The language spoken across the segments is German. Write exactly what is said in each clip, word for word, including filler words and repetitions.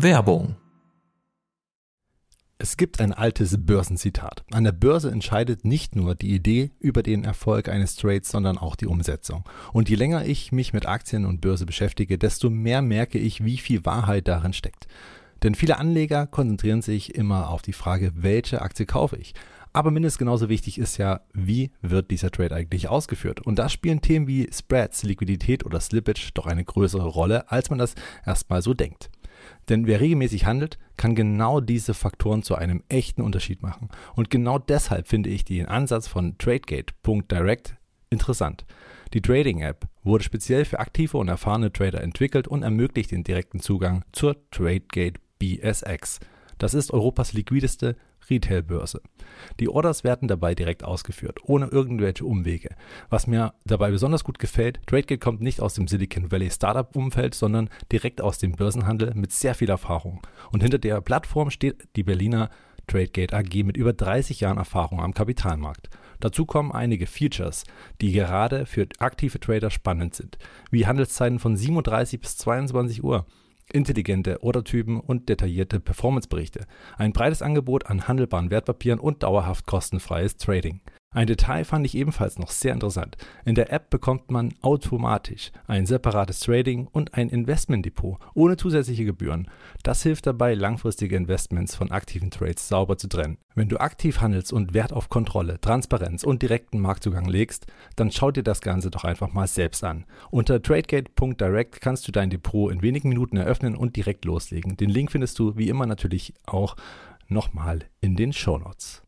Werbung. Es gibt ein altes Börsenzitat. An der Börse entscheidet nicht nur die Idee über den Erfolg eines Trades, sondern auch die Umsetzung. Und je länger ich mich mit Aktien und Börse beschäftige, desto mehr merke ich, wie viel Wahrheit darin steckt. Denn viele Anleger konzentrieren sich immer auf die Frage, welche Aktie kaufe ich? Aber mindestens genauso wichtig ist ja, wie wird dieser Trade eigentlich ausgeführt? Und da spielen Themen wie Spreads, Liquidität oder Slippage doch eine größere Rolle, als man das erstmal so denkt. Denn wer regelmäßig handelt, kann genau diese Faktoren zu einem echten Unterschied machen. Und genau deshalb finde ich den Ansatz von Tradegate Punkt direct interessant. Die Trading-App wurde speziell für aktive und erfahrene Trader entwickelt und ermöglicht den direkten Zugang zur Tradegate B S X. Das ist Europas liquideste Retail-Börse. Die Orders werden dabei direkt ausgeführt, ohne irgendwelche Umwege. Was mir dabei besonders gut gefällt, Tradegate kommt nicht aus dem Silicon Valley Startup-Umfeld, sondern direkt aus dem Börsenhandel mit sehr viel Erfahrung. Und hinter der Plattform steht die Berliner Tradegate A G mit über dreißig Jahren Erfahrung am Kapitalmarkt. Dazu kommen einige Features, die gerade für aktive Trader spannend sind, wie Handelszeiten von siebenunddreißig bis zweiundzwanzig Uhr. Intelligente Ordertypen und detaillierte Performanceberichte, ein breites Angebot an handelbaren Wertpapieren und dauerhaft kostenfreies Trading. Ein Detail fand ich ebenfalls noch sehr interessant. In der App bekommt man automatisch ein separates Trading und ein Investmentdepot ohne zusätzliche Gebühren. Das hilft dabei, langfristige Investments von aktiven Trades sauber zu trennen. Wenn du aktiv handelst und Wert auf Kontrolle, Transparenz und direkten Marktzugang legst, dann schau dir das Ganze doch einfach mal selbst an. Unter Tradegate Punkt direct kannst du dein Depot in wenigen Minuten eröffnen und direkt loslegen. Den Link findest du wie immer natürlich auch nochmal in den Shownotes.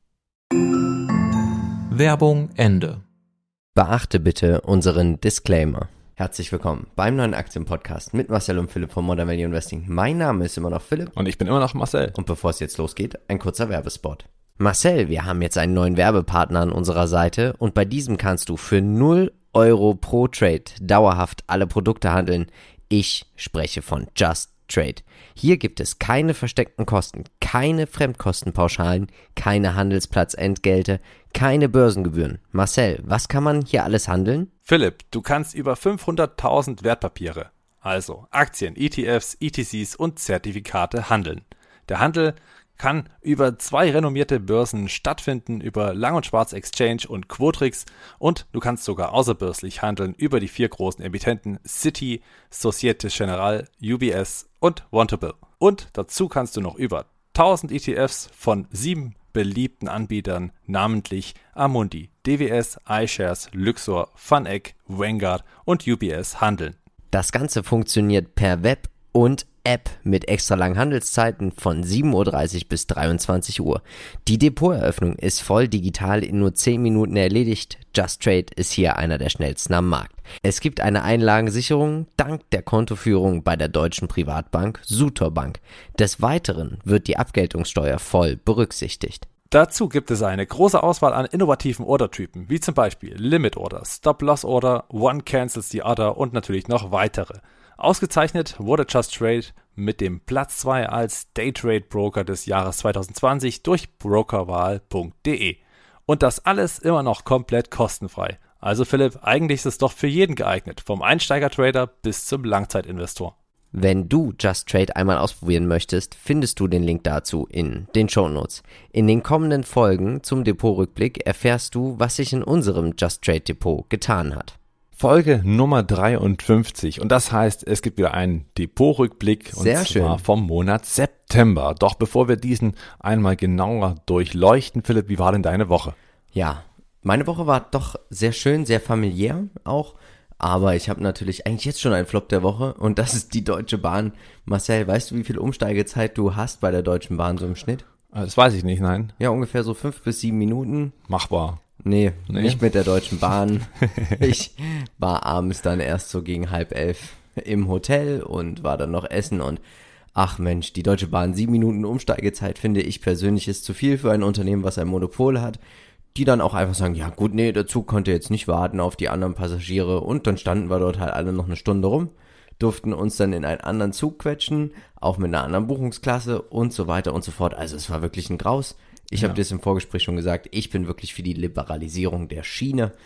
Werbung Ende. Beachte bitte unseren Disclaimer. Herzlich willkommen beim neuen Aktienpodcast mit Marcel und Philipp von Modern Value Investing. Mein Name ist immer noch Philipp. Und ich bin immer noch Marcel. Und bevor es jetzt losgeht, ein kurzer Werbespot. Marcel, wir haben jetzt einen neuen Werbepartner an unserer Seite und bei diesem kannst du für null Euro pro Trade dauerhaft alle Produkte handeln. Ich spreche von Just Trade. Hier gibt es keine versteckten Kosten, keine Fremdkostenpauschalen, keine Handelsplatzentgelte, keine Börsengebühren. Marcel, was kann man hier alles handeln? Philipp, du kannst über fünfhunderttausend Wertpapiere, also Aktien, E T Fs, E T Cs und Zertifikate handeln. Der Handel kann über zwei renommierte Börsen stattfinden, über Lang- und Schwarz-Exchange und Quotrix, und du kannst sogar außerbörslich handeln über die vier großen Emittenten Citi, Societe Generale, U B S und Vontobel. Und dazu kannst du noch über tausend E T Fs von sieben beliebten Anbietern, namentlich Amundi, D W S, iShares, Luxor, VanEck, Vanguard und U B S handeln. Das Ganze funktioniert per Web und App mit extra langen Handelszeiten von sieben Uhr dreißig bis dreiundzwanzig Uhr. Die Depoteröffnung ist voll digital in nur zehn Minuten erledigt. Just Trade ist hier einer der schnellsten am Markt. Es gibt eine Einlagensicherung dank der Kontoführung bei der deutschen Privatbank Sutor Bank. Des Weiteren wird die Abgeltungssteuer voll berücksichtigt. Dazu gibt es eine große Auswahl an innovativen Ordertypen, wie zum Beispiel Limit Order, Stop Loss Order, One Cancels the Other und natürlich noch weitere. Ausgezeichnet wurde Just Trade mit dem Platz zwei als Daytrade Broker des Jahres zwanzig zwanzig durch brokerwahl punkt de. Und das alles immer noch komplett kostenfrei. Also Philipp, eigentlich ist es doch für jeden geeignet, vom Einsteiger-Trader bis zum Langzeitinvestor. Wenn du Just Trade einmal ausprobieren möchtest, findest du den Link dazu in den Shownotes. In den kommenden Folgen zum Depotrückblick erfährst du, was sich in unserem Just Trade Depot getan hat. Folge Nummer dreiundfünfzig, und das heißt, es gibt wieder einen Depotrückblick, und Sehr zwar schön. vom Monat September. Doch bevor wir diesen einmal genauer durchleuchten, Philipp, wie war denn deine Woche? Ja, meine Woche war doch sehr schön, sehr familiär auch, aber ich habe natürlich eigentlich jetzt schon einen Flop der Woche, und das ist die Deutsche Bahn. Marcel, weißt du, wie viel Umsteigezeit du hast bei der Deutschen Bahn so im Schnitt? Das weiß ich nicht, nein. Ja, ungefähr so fünf bis sieben Minuten. Machbar. Nee, Nee? nicht mit der Deutschen Bahn. Ich war abends dann erst so gegen halb elf im Hotel und war dann noch essen, und ach Mensch, die Deutsche Bahn, sieben Minuten Umsteigezeit finde ich persönlich ist zu viel für ein Unternehmen, was ein Monopol hat, die dann auch einfach sagen, ja gut, nee, der Zug konnte jetzt nicht warten auf die anderen Passagiere, und dann standen wir dort halt alle noch eine Stunde rum, durften uns dann in einen anderen Zug quetschen, auch mit einer anderen Buchungsklasse und so weiter und so fort. Also es war wirklich ein Graus. Ich Ja. habe dir das im Vorgespräch schon gesagt, ich bin wirklich für die Liberalisierung der Schiene,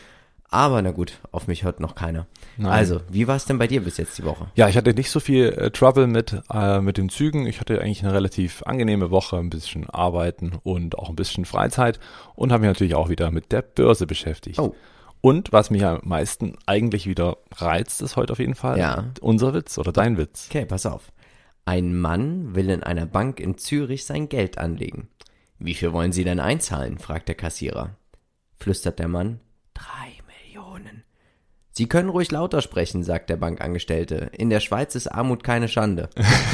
Aber na gut, auf mich hört noch keiner. Nein. Also, wie war es denn bei dir bis jetzt die Woche? Ja, ich hatte nicht so viel äh, Trouble mit, äh, mit den Zügen. Ich hatte eigentlich eine relativ angenehme Woche, ein bisschen Arbeiten und auch ein bisschen Freizeit und habe mich natürlich auch wieder mit der Börse beschäftigt. Oh. Und was mich am meisten eigentlich wieder reizt, ist heute auf jeden Fall Ja. unser Witz oder dein Witz. Okay, pass auf. Ein Mann will in einer Bank in Zürich sein Geld anlegen. Wie viel wollen Sie denn einzahlen? Fragt der Kassierer. Flüstert der Mann. Drei Millionen. Sie können ruhig lauter sprechen, sagt der Bankangestellte. In der Schweiz ist Armut keine Schande.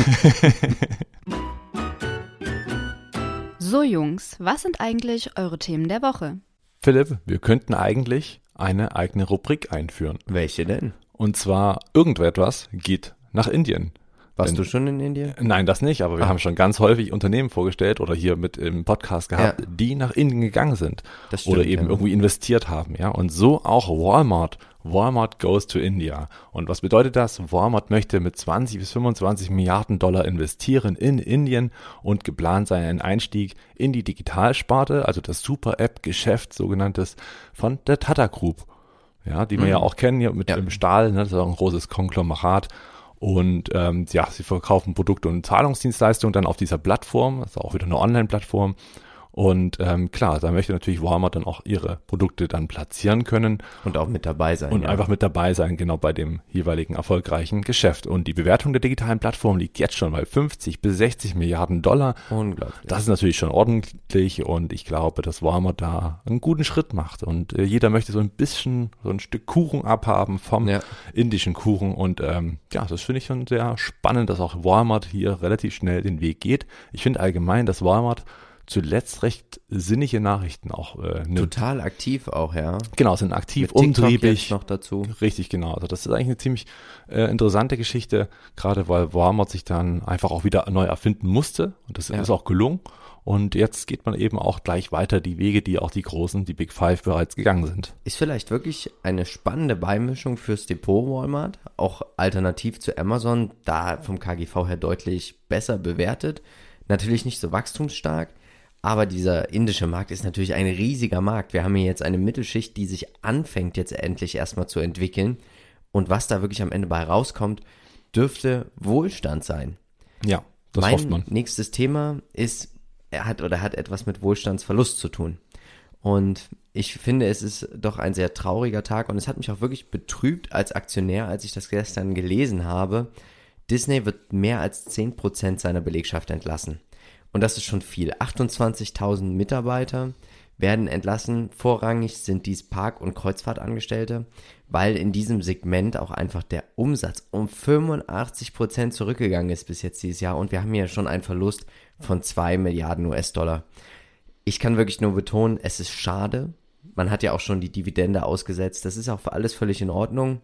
So Jungs, was sind eigentlich eure Themen der Woche? Philipp, wir könnten eigentlich eine eigene Rubrik einführen. Welche denn? Und zwar irgendetwas geht nach Indien. Warst Denn- du schon in Indien? Nein, das nicht, aber wir Ah. haben schon ganz häufig Unternehmen vorgestellt oder hier mit im Podcast gehabt, Ja. die nach Indien gegangen sind Das stimmt, oder eben ja. irgendwie investiert haben, ja. Und so auch Walmart. Walmart goes to India. Und was bedeutet das? Walmart möchte mit zwanzig bis fünfundzwanzig Milliarden Dollar investieren in Indien und geplant sei ein Einstieg in die Digitalsparte, also das Super-App-Geschäft, sogenanntes, von der Tata Group. Ja, die wir Mhm. ja auch kennen hier mit Ja. dem Stahl, ne, das ist auch ein großes Konglomerat. Und ähm, ja, sie verkaufen Produkte und Zahlungsdienstleistungen dann auf dieser Plattform, das ist auch wieder eine Online-Plattform. Und ähm, klar, da möchte natürlich Walmart dann auch ihre Produkte dann platzieren können Und auch mit dabei sein. und ja. einfach mit dabei sein, genau bei dem jeweiligen erfolgreichen Geschäft. Und die Bewertung der digitalen Plattform liegt jetzt schon bei fünfzig bis sechzig Milliarden Dollar. Unglaublich. Das ist natürlich schon ordentlich und ich glaube, dass Walmart da einen guten Schritt macht. Und äh, jeder möchte so ein bisschen, so ein Stück Kuchen abhaben vom Ja. indischen Kuchen. Und ähm, ja, das finde ich schon sehr spannend, dass auch Walmart hier relativ schnell den Weg geht. Ich finde allgemein, dass Walmart zuletzt recht sinnige Nachrichten auch äh, nimmt. Total aktiv auch, ja. Genau, sind aktiv, Mit TikTok umtriebig. jetzt noch dazu. Richtig, genau. Also das ist eigentlich eine ziemlich äh, interessante Geschichte, gerade weil Walmart sich dann einfach auch wieder neu erfinden musste und das Ja. ist auch gelungen. Und jetzt geht man eben auch gleich weiter die Wege, die auch die Großen, die Big Five bereits gegangen sind. Ist vielleicht wirklich eine spannende Beimischung fürs Depot Walmart, auch alternativ zu Amazon, da vom K G V her deutlich besser bewertet. Natürlich nicht so wachstumsstark, aber dieser indische Markt ist natürlich ein riesiger Markt. Wir haben hier jetzt eine Mittelschicht, die sich anfängt jetzt endlich erstmal zu entwickeln. Und was da wirklich am Ende bei rauskommt, dürfte Wohlstand sein. Ja, das mein hofft man. nächstes Thema ist, er hat oder hat etwas mit Wohlstandsverlust zu tun. Und ich finde, es ist doch ein sehr trauriger Tag und es hat mich auch wirklich betrübt als Aktionär, als ich das gestern gelesen habe. Disney wird mehr als zehn Prozent seiner Belegschaft entlassen. Und das ist schon viel. achtundzwanzigtausend Mitarbeiter werden entlassen. Vorrangig sind dies Park- und Kreuzfahrtangestellte, weil in diesem Segment auch einfach der Umsatz um fünfundachtzig Prozent zurückgegangen ist bis jetzt dieses Jahr. Und wir haben hier schon einen Verlust von zwei Milliarden U S-Dollar. Ich kann wirklich nur betonen, es ist schade. Man hat ja auch schon die Dividende ausgesetzt. Das ist auch für alles völlig in Ordnung.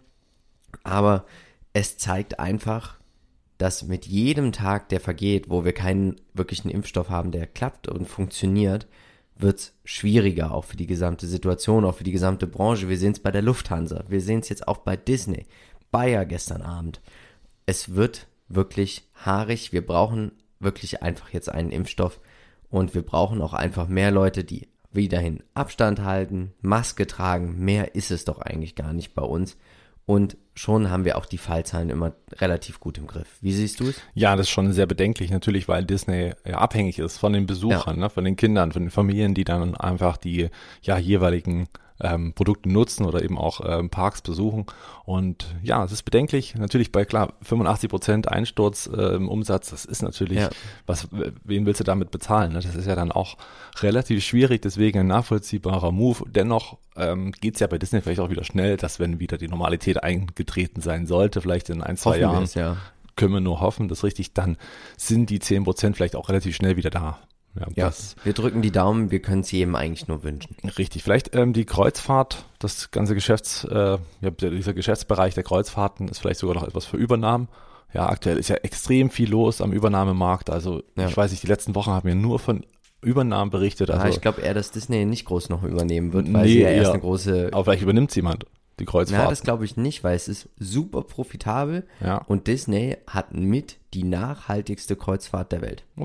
Aber es zeigt einfach, dass mit jedem Tag, der vergeht, wo wir keinen wirklichen Impfstoff haben, der klappt und funktioniert, wird es schwieriger, auch für die gesamte Situation, auch für die gesamte Branche. Wir sehen es bei der Lufthansa, wir sehen es jetzt auch bei Disney, Bayer gestern Abend. Es wird wirklich haarig, wir brauchen wirklich einfach jetzt einen Impfstoff und wir brauchen auch einfach mehr Leute, die wiederhin Abstand halten, Maske tragen, mehr ist es doch eigentlich gar nicht bei uns. Und schon haben wir auch die Fallzahlen immer relativ gut im Griff. Wie siehst du es? Ja, das ist schon sehr bedenklich natürlich, weil Disney ja abhängig ist von den Besuchern, Ja. ne, von den Kindern, von den Familien, die dann einfach die ja jeweiligen ähm, Produkte nutzen oder eben auch ähm, Parks besuchen. Und ja, es ist bedenklich. Natürlich bei, klar, fünfundachtzig Prozent Einsturz äh, im Umsatz, das ist natürlich, Ja. was, wen willst du damit bezahlen? Ne? Das ist ja dann auch relativ schwierig, deswegen ein nachvollziehbarer Move. Dennoch ähm, geht es ja bei Disney vielleicht auch wieder schnell, dass wenn wieder die Normalität eingetreten sein sollte, vielleicht in ein, zwei Hoffen wir Jahren, es, ja. können wir nur hoffen, dass richtig, dann sind die zehn Prozent vielleicht auch relativ schnell wieder da. Ja, Ja, das wir drücken die Daumen, wir können es jedem eigentlich nur wünschen. richtig. Vielleicht ähm, die Kreuzfahrt, das ganze Geschäfts, äh, ja, dieser Geschäftsbereich der Kreuzfahrten ist vielleicht sogar noch etwas für Übernahmen. Ja, aktuell ist ja extrem viel los am Übernahmemarkt. Also Ja. ich weiß nicht, die letzten Wochen haben wir nur von Übernahmen berichtet. Also Ah, ich glaube eher, dass Disney nicht groß noch übernehmen wird, weil Nee, sie ja erst eher. eine große... aber vielleicht übernimmt jemand die Na, Kreuzfahrt. das glaube ich nicht, weil es ist super profitabel Ja. und Disney hat mit die nachhaltigste Kreuzfahrt der Welt. Okay.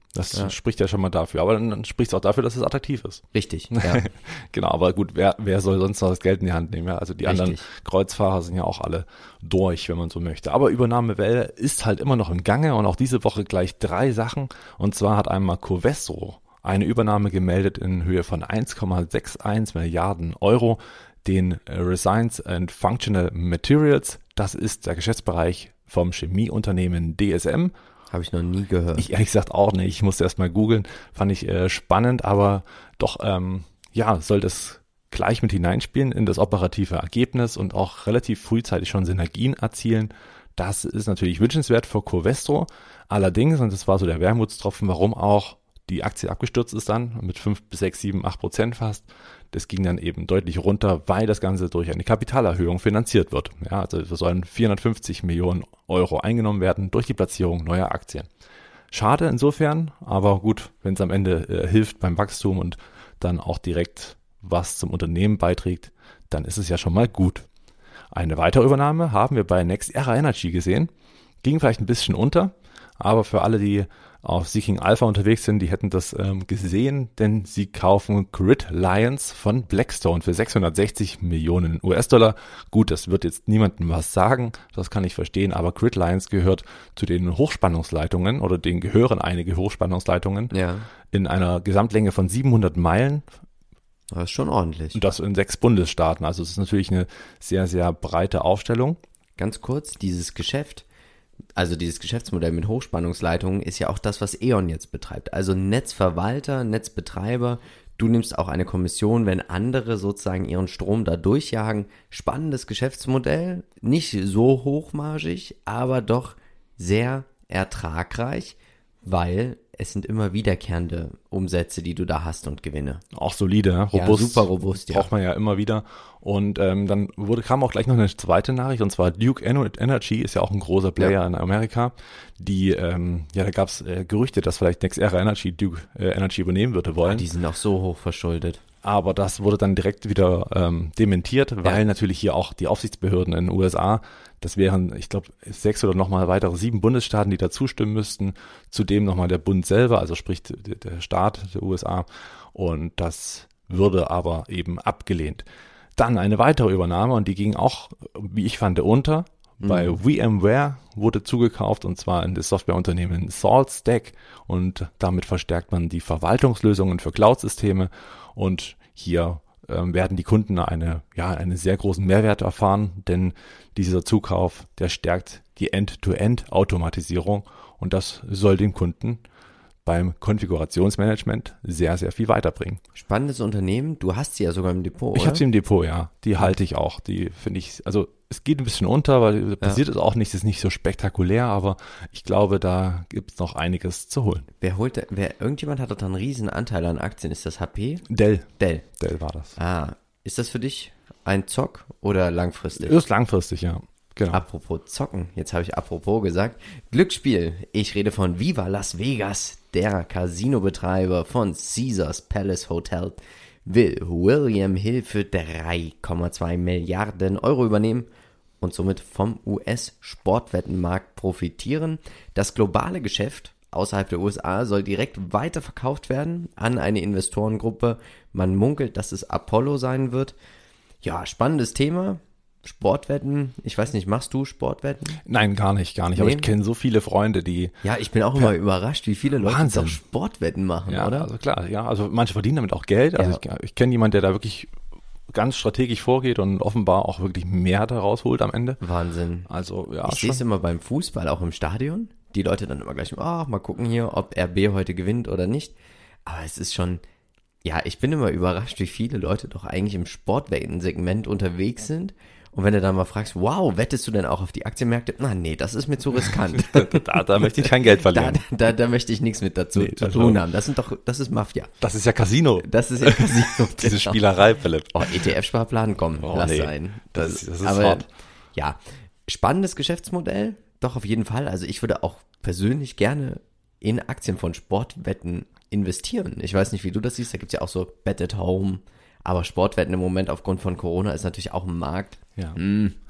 Das Ja. spricht ja schon mal dafür. Aber dann, dann spricht es auch dafür, dass es attraktiv ist. Richtig, ja. Genau, aber gut, wer, wer soll sonst noch das Geld in die Hand nehmen? Ja? Also die Richtig. anderen Kreuzfahrer sind ja auch alle durch, wenn man so möchte. Aber Übernahmewelle ist halt immer noch im Gange und auch diese Woche gleich drei Sachen. Und zwar hat einmal Covestro eine Übernahme gemeldet in Höhe von eins Komma einundsechzig Milliarden Euro. Den Resins and Functional Materials, das ist der Geschäftsbereich vom Chemieunternehmen D S M. Habe ich noch nie gehört. Ich ehrlich gesagt auch nicht. Ich musste erst mal googeln. Fand ich äh, spannend, aber doch, ähm, ja, soll das gleich mit hineinspielen in das operative Ergebnis und auch relativ frühzeitig schon Synergien erzielen. Das ist natürlich wünschenswert für Covestro. Allerdings, und das war so der Wermutstropfen, warum auch die Aktie abgestürzt ist dann mit fünf bis sechs, sieben, acht Prozent fast. Das ging dann eben deutlich runter, weil das Ganze durch eine Kapitalerhöhung finanziert wird. Ja, also es sollen vierhundertfünfzig Millionen Euro eingenommen werden durch die Platzierung neuer Aktien. Schade insofern, aber gut, wenn es am Ende äh, hilft beim Wachstum und dann auch direkt was zum Unternehmen beiträgt, dann ist es ja schon mal gut. Eine weitere Übernahme haben wir bei NextEra Energy gesehen. Ging vielleicht ein bisschen unter, aber für alle, die auf Seeking Alpha unterwegs sind, die hätten das ähm, gesehen, denn sie kaufen Grid Lions von Blackstone für sechshundertsechzig Millionen U S-Dollar. Gut, das wird jetzt niemandem was sagen, das kann ich verstehen, aber Grid Lions gehört zu den Hochspannungsleitungen oder denen gehören einige Hochspannungsleitungen Ja, in einer Gesamtlänge von siebenhundert Meilen. das ist schon ordentlich. Und das in sechs Bundesstaaten. Also es ist natürlich eine sehr, sehr breite Aufstellung. Ganz kurz, dieses Geschäft, also dieses Geschäftsmodell mit Hochspannungsleitungen ist ja auch das, was E.ON jetzt betreibt. Also Netzverwalter, Netzbetreiber, du nimmst auch eine Kommission, wenn andere sozusagen ihren Strom da durchjagen. Spannendes Geschäftsmodell, nicht so hochmargig, aber doch sehr ertragreich, weil es sind immer wiederkehrende Umsätze, die du da hast und Gewinne. Auch solide, Ja, robust. super robust, ja. Braucht man ja immer wieder. Und ähm, dann wurde, kam auch gleich noch eine zweite Nachricht, und zwar Duke Energy ist ja auch ein großer Player Ja. in Amerika. Die, ähm, ja, da gab es äh, Gerüchte, dass vielleicht NextEra Energy Duke äh, Energy übernehmen würde wollen. Die sind auch so hoch verschuldet. Aber das wurde dann direkt wieder ähm, dementiert, weil Ja. natürlich hier auch die Aufsichtsbehörden in den U S A, das wären, ich glaube, sechs oder nochmal weitere sieben Bundesstaaten, die da zustimmen müssten. Zudem nochmal der Bund selber, also sprich der, der Staat der U S A. Und das würde aber eben abgelehnt. Dann eine weitere Übernahme und die ging auch, wie ich fand, unter. Bei VMware wurde zugekauft, und zwar in das Softwareunternehmen SaltStack, und damit verstärkt man die Verwaltungslösungen für Cloud-Systeme, und hier ähm, werden die Kunden eine, ja, einen sehr großen Mehrwert erfahren, denn dieser Zukauf, der stärkt die End-to-End-Automatisierung, und das soll den Kunden beim Konfigurationsmanagement sehr, sehr viel weiterbringen. Spannendes Unternehmen, du hast sie ja sogar im Depot, Ich oder? habe sie im Depot, ja. Die halte ich auch. Die finde ich, also es geht ein bisschen unter, weil passiert es auch nicht, ist nicht so spektakulär, aber ich glaube, da gibt es noch einiges zu holen. Wer holt, da- wer, irgendjemand hat doch da einen riesen Anteil an Aktien. Ist das H P? Dell, Dell. Dell war das. Ah, ist das für dich ein Zock oder langfristig? Ist langfristig, ja. Genau. Apropos Zocken, jetzt habe ich apropos gesagt. Glücksspiel, ich rede von Viva Las Vegas, der Casino-Betreiber von Caesars Palace Hotel, will William Hill für drei Komma zwei Milliarden Euro übernehmen und somit vom U S-Sportwettenmarkt profitieren. Das globale Geschäft außerhalb der U S A soll direkt weiterverkauft werden an eine Investorengruppe. Man munkelt, dass es Apollo sein wird. Ja, spannendes Thema. Sportwetten, ich weiß nicht, machst du Sportwetten? Nein, gar nicht, gar nicht. Aber Nee. ich kenne so viele Freunde, die, Ja, ich bin auch immer überrascht, wie viele Leute Wahnsinn. doch Sportwetten machen, ja, oder? also klar, ja, also manche verdienen damit auch Geld. Also Ja. ich, ich kenne jemanden, der da wirklich ganz strategisch vorgeht und offenbar auch wirklich mehr daraus holt am Ende. Wahnsinn. Also, ja, Ich sehe es schon. immer beim Fußball, auch im Stadion. Die Leute dann immer gleich, ach, mal gucken hier, ob R B heute gewinnt oder nicht. Aber es ist schon, ja, ich bin immer überrascht, wie viele Leute doch eigentlich im Sportwetten-Segment unterwegs sind. Und wenn du dann mal fragst, wow, wettest du denn auch auf die Aktienmärkte? Na, nee, das ist mir zu riskant. da, da möchte ich kein Geld da, verlieren. da, da möchte ich nichts mit dazu Nee, zu also- tun haben. Das sind doch, das ist Mafia. Das ist ja Casino. Das ist ja Casino. Diese Genau. Spielerei, Philipp. Oh, E T F-Sparplan, komm, Oh, lass nee. sein. Das ist- das ist aber, hart. Ja, spannendes Geschäftsmodell, doch auf jeden Fall. Also ich würde auch persönlich gerne in Aktien von Sportwetten investieren. Ich weiß nicht, wie du das siehst, da gibt's ja auch so Bet at Home, aber Sportwetten im Moment aufgrund von Corona ist natürlich auch ein Markt. Ja. Hm,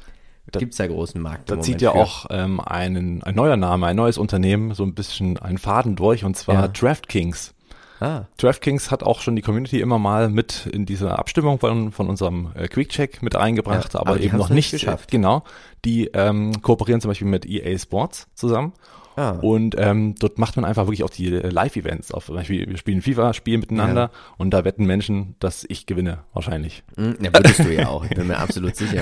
Da, Gibt's ja großen Markt. Da zieht ja für. auch ähm, einen, ein neuer Name, ein neues Unternehmen so ein bisschen einen Faden durch, und zwar ja. DraftKings. Ah. DraftKings hat auch schon die Community immer mal mit in diese Abstimmung von, von unserem äh, Quick-Check mit eingebracht, ja, aber, aber eben noch nicht geschafft. Genau. Die ähm, kooperieren zum Beispiel mit E A Sports zusammen. Ah. Und ähm, dort macht man einfach wirklich auch die Live-Events auf. Zum Beispiel, wir spielen FIFA, spielen miteinander ja. und da wetten Menschen, dass ich gewinne, wahrscheinlich. Ja, würdest du ja auch, ich bin mir absolut sicher.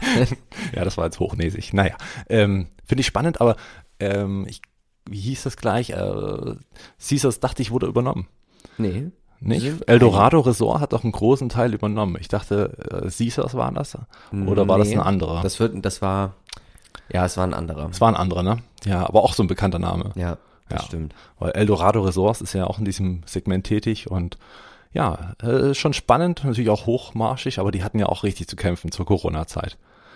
Ja, das war jetzt hochnäsig. Naja, ähm, finde ich spannend, aber ähm, ich, wie hieß das gleich? Äh, Caesars, dachte ich, wurde übernommen. Nee. Nicht? Eldorado Resort hat doch einen großen Teil übernommen. Ich dachte, äh, Caesars war das? Oder war nee, das ein anderer? Das wird, das war, ja, es war ein anderer. Es war ein anderer, ne? Ja, aber auch so ein bekannter Name. Ja, das ja. stimmt. Weil Eldorado Resorts ist ja auch in diesem Segment tätig und ja, äh, schon spannend, natürlich auch hochmarschig, aber die hatten ja auch richtig zu kämpfen zur Corona-Zeit.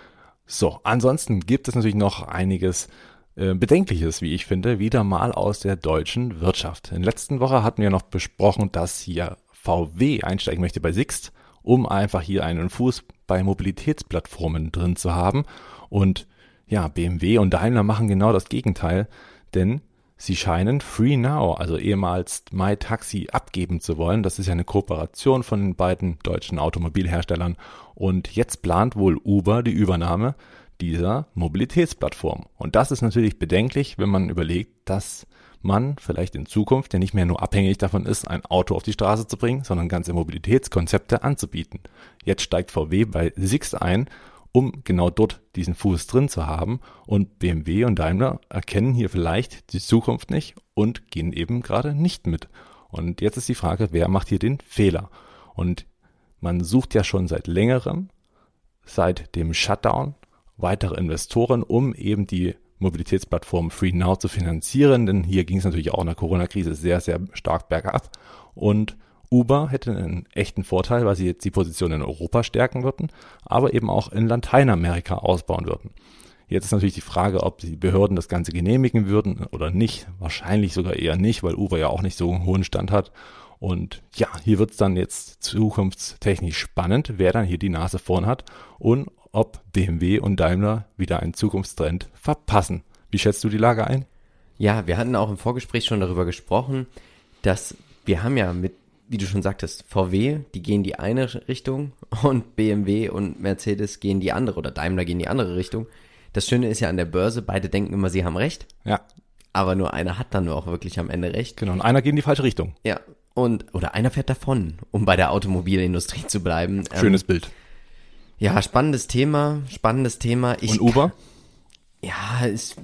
So, ansonsten gibt es natürlich noch einiges äh, Bedenkliches, wie ich finde, wieder mal aus der deutschen Wirtschaft. In der letzten Woche hatten wir noch besprochen, dass hier V W einsteigen möchte bei Sixt, um einfach hier einen Fuß bei Mobilitätsplattformen drin zu haben. Und ja, B M W und Daimler machen genau das Gegenteil, denn sie scheinen FreeNow, also ehemals MyTaxi, abgeben zu wollen. Das ist ja eine Kooperation von den beiden deutschen Automobilherstellern. Und jetzt plant wohl Uber die Übernahme dieser Mobilitätsplattform. Und das ist natürlich bedenklich, wenn man überlegt, dass man vielleicht in Zukunft ja nicht mehr nur abhängig davon ist, ein Auto auf die Straße zu bringen, sondern ganze Mobilitätskonzepte anzubieten. Jetzt steigt V W bei Sixt ein, um genau dort diesen Fuß drin zu haben. Und B M W und Daimler erkennen hier vielleicht die Zukunft nicht und gehen eben gerade nicht mit. Und jetzt ist die Frage, wer macht hier den Fehler? Und man sucht ja schon seit längerem, seit dem Shutdown, weitere Investoren, um eben die Mobilitätsplattform FreeNow zu finanzieren. Denn hier ging es natürlich auch in der Corona-Krise sehr, sehr stark bergab. Und Uber hätte einen echten Vorteil, weil sie jetzt die Position in Europa stärken würden, aber eben auch in Lateinamerika ausbauen würden. Jetzt ist natürlich die Frage, ob die Behörden das Ganze genehmigen würden oder nicht. Wahrscheinlich sogar eher nicht, weil Uber ja auch nicht so einen hohen Stand hat. Und ja, hier wird es dann jetzt zukunftstechnisch spannend, wer dann hier die Nase vorn hat und ob B M W und Daimler wieder einen Zukunftstrend verpassen. Wie schätzt du die Lage ein? Ja, wir hatten auch im Vorgespräch schon darüber gesprochen, dass wir haben ja mit, wie du schon sagtest, V W, die gehen die eine Richtung und B M W und Mercedes gehen die andere oder Daimler gehen die andere Richtung. Das Schöne ist ja an der Börse, beide denken immer, sie haben recht. Ja. Aber nur einer hat dann auch wirklich am Ende recht. Genau, und einer geht in die falsche Richtung. Ja, und oder einer fährt davon, um bei der Automobilindustrie zu bleiben. Schönes ähm, Bild. Ja, spannendes Thema, spannendes Thema. Ich, und Uber? Ja, es,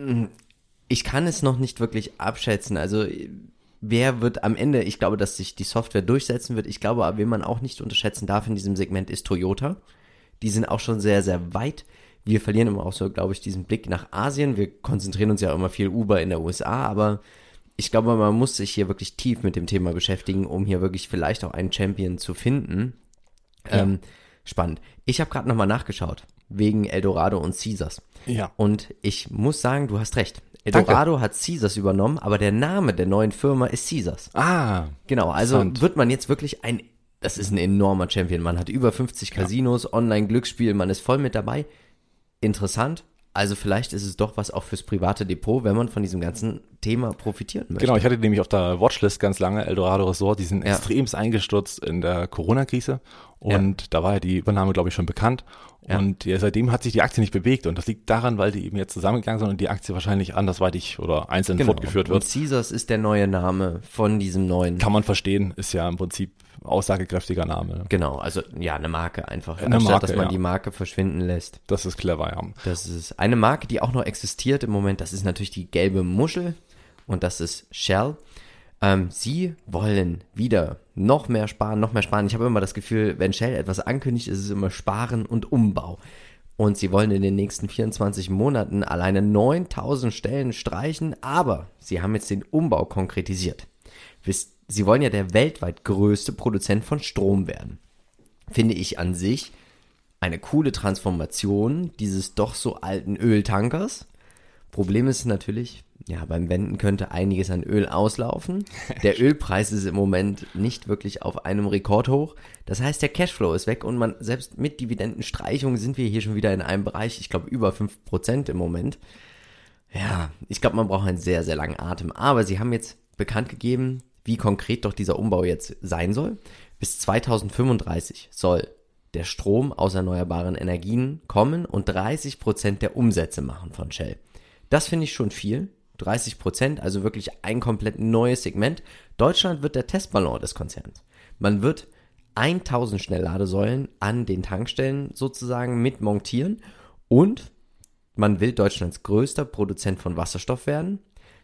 ich kann es noch nicht wirklich abschätzen. Also wer wird am Ende, ich glaube, dass sich die Software durchsetzen wird. Ich glaube, aber wen man auch nicht unterschätzen darf in diesem Segment ist Toyota. Die sind auch schon sehr, sehr weit. Wir verlieren immer auch so, glaube ich, diesen Blick nach Asien. Wir konzentrieren uns ja immer viel Uber in der U S A, aber ich glaube, man muss sich hier wirklich tief mit dem Thema beschäftigen, um hier wirklich vielleicht auch einen Champion zu finden. Ja. Ähm, spannend. Ich habe gerade nochmal nachgeschaut, wegen Eldorado und Caesars. Ja. Und ich muss sagen, du hast recht. Eldorado Danke. hat Caesars übernommen, aber der Name der neuen Firma ist Caesars. Ah. Genau, also wird man jetzt wirklich ein, das ist ein enormer Champion. Man hat über fünfzig Casinos, ja. Online-Glücksspiel, man ist voll mit dabei. Interessant. Also vielleicht ist es doch was auch fürs private Depot, wenn man von diesem ganzen Thema profitieren möchte. Genau, ich hatte nämlich auf der Watchlist ganz lange Eldorado Resort, die sind ja. extremst eingestürzt in der Corona-Krise und ja. da war ja die Übernahme, glaube ich, schon bekannt und ja. seitdem hat sich die Aktie nicht bewegt und das liegt daran, weil die eben jetzt zusammengegangen sind und die Aktie wahrscheinlich andersweitig oder einzeln genau. fortgeführt wird. Und Caesars ist der neue Name von diesem neuen. Kann man verstehen, ist ja im Prinzip aussagekräftiger Name. Genau, also ja, eine Marke einfach. Eine anstatt, Marke, dass man ja. die Marke verschwinden lässt. Das ist clever, ja. Das ist eine Marke, die auch noch existiert im Moment. Das ist natürlich die gelbe Muschel und das ist Shell. Ähm, sie wollen wieder noch mehr sparen, noch mehr sparen. Ich habe immer das Gefühl, wenn Shell etwas ankündigt, ist es immer Sparen und Umbau. Und sie wollen in den nächsten vierundzwanzig Monaten alleine neuntausend Stellen streichen, aber sie haben jetzt den Umbau konkretisiert. Wisst Sie wollen ja der weltweit größte Produzent von Strom werden. Finde ich an sich eine coole Transformation dieses doch so alten Öltankers. Problem ist natürlich, Ja, beim Wenden könnte einiges an Öl auslaufen. Der Ölpreis ist im Moment nicht wirklich auf einem Rekordhoch. Das heißt, der Cashflow ist weg und man, selbst mit Dividendenstreichung sind wir hier schon wieder in einem Bereich, ich glaube über fünf Prozent im Moment. Ja, ich glaube, man braucht einen sehr, sehr langen Atem. Aber sie haben jetzt bekannt gegeben, wie konkret doch dieser Umbau jetzt sein soll. Bis zweitausendfünfunddreißig soll der Strom aus erneuerbaren Energien kommen und dreißig Prozent der Umsätze machen von Shell. Das finde ich schon viel. dreißig Prozent, also wirklich ein komplett neues Segment. Deutschland wird der Testballon des Konzerns. Man wird tausend Schnellladesäulen an den Tankstellen sozusagen mit montieren und man will Deutschlands größter Produzent von Wasserstoff werden.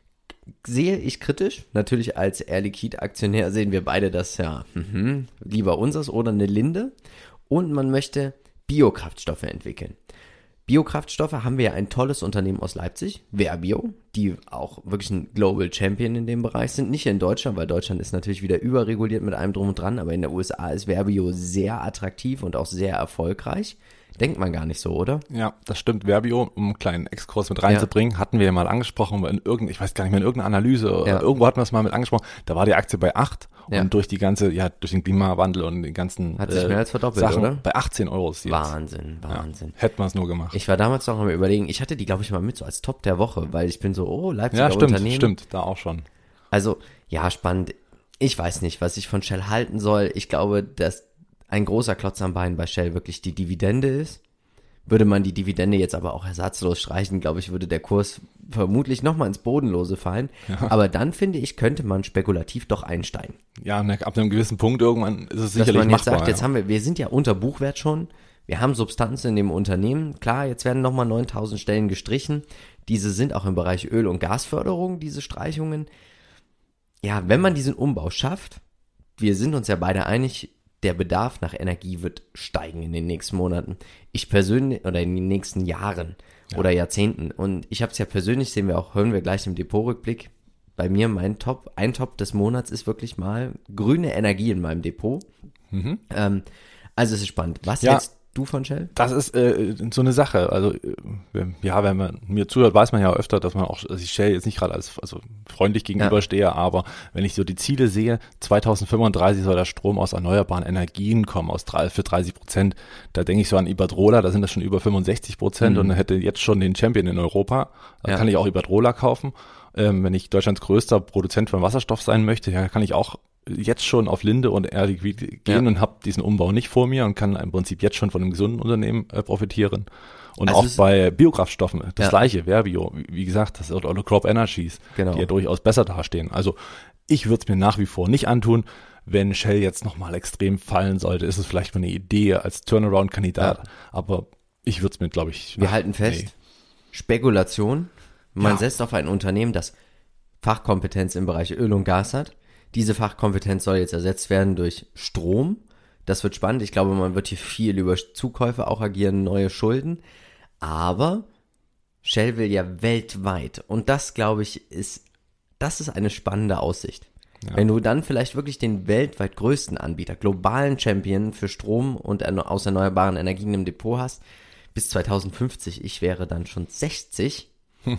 Sehe ich kritisch. Natürlich als Air Liquide Aktionär sehen wir beide das ja, mhm, lieber unseres oder eine Linde. Und man möchte Biokraftstoffe entwickeln. Biokraftstoffe haben wir ja ein tolles Unternehmen aus Leipzig, Verbio, die auch wirklich ein Global Champion in dem Bereich sind. Nicht in Deutschland, weil Deutschland ist natürlich wieder überreguliert mit allem drum und dran, aber in der U S A ist Verbio sehr attraktiv und auch sehr erfolgreich. Denkt man gar nicht so, oder? Ja, das stimmt. Verbio, um einen kleinen Exkurs mit reinzubringen, ja. hatten wir ja mal angesprochen, in irgendein, ich weiß gar nicht mehr, in irgendeiner Analyse, ja. irgendwo hatten wir es mal mit angesprochen, da war die Aktie bei acht ja. und durch die ganze, ja, durch den Klimawandel und den ganzen Hat sich mehr als verdoppelt, Sachen, oder? Bei achtzehn Euro ist die jetzt. Wahnsinn, Wahnsinn. Ja, hätten wir es nur gemacht. Ich war damals noch am Überlegen, ich hatte die, glaube ich, mal mit so als Top der Woche, weil ich bin so, oh, Leipziger ja, stimmt, Unternehmen. stimmt, da auch schon. Also, ja, spannend. Ich weiß nicht, was ich von Shell halten soll. Ich glaube, dass ein großer Klotz am Bein bei Shell wirklich die Dividende ist. Würde man die Dividende jetzt aber auch ersatzlos streichen, glaube ich, würde der Kurs vermutlich nochmal ins Bodenlose fallen. Ja. Aber dann, finde ich, könnte man spekulativ doch einsteigen. Ja, ab einem gewissen Punkt irgendwann ist es sicherlich Dass man jetzt machbar. sagt, jetzt ja. haben wir, wir sind ja unter Buchwert schon, wir haben Substanz in dem Unternehmen. Klar, jetzt werden nochmal neuntausend Stellen gestrichen. Diese sind auch im Bereich Öl- und Gasförderung, diese Streichungen. Ja, wenn man diesen Umbau schafft, wir sind uns ja beide einig, der Bedarf nach Energie wird steigen in den nächsten Monaten. Ich persönlich, oder in den nächsten Jahren ja. oder Jahrzehnten. Und ich habe es ja persönlich, sehen wir auch, hören wir gleich im Depotrückblick. Bei mir mein Top, ein Top des Monats ist wirklich mal grüne Energie in meinem Depot. Mhm. Ähm, also es ist spannend. Was ja. hältst du von Shell? Das ist äh, so eine Sache. Also äh, ja, wenn man mir zuhört, weiß man ja öfter, dass man auch, dass ich Shell jetzt nicht gerade als also freundlich gegenüberstehe, ja. aber wenn ich so die Ziele sehe, zweitausendfünfunddreißig soll der Strom aus erneuerbaren Energien kommen, aus drei, für dreißig Prozent. Da denke ich so an Iberdrola, da sind das schon über fünfundsechzig Prozent mhm. und hätte jetzt schon den Champion in Europa. Da ja. kann ich auch Iberdrola kaufen. Ähm, wenn ich Deutschlands größter Produzent von Wasserstoff sein möchte, ja, kann ich auch jetzt schon auf Linde und Air Liquide gehen ja. und habe diesen Umbau nicht vor mir und kann im Prinzip jetzt schon von einem gesunden Unternehmen äh, profitieren. Und also auch bei Biokraftstoffen das ja. gleiche, Verbio, wie, wie gesagt, das ist oder Crop Energies, genau. die ja durchaus besser dastehen. Also ich würde es mir nach wie vor nicht antun. Wenn Shell jetzt nochmal extrem fallen sollte, ist es vielleicht mal eine Idee als Turnaround-Kandidat, ja. aber ich würde es mir, glaube ich... Wir ach, halten fest, nee. Spekulation, man ja. setzt auf ein Unternehmen, das Fachkompetenz im Bereich Öl und Gas hat. Diese Fachkompetenz soll jetzt ersetzt werden durch Strom. Das wird spannend. Ich glaube, man wird hier viel über Zukäufe auch agieren, neue Schulden. Aber Shell will ja weltweit. Und das, glaube ich, ist, das ist eine spannende Aussicht. Ja. Wenn du dann vielleicht wirklich den weltweit größten Anbieter, globalen Champion für Strom und aus erneuerbaren Energien im Depot hast, bis zweitausendfünfzig, ich wäre dann schon sechzig. Hm.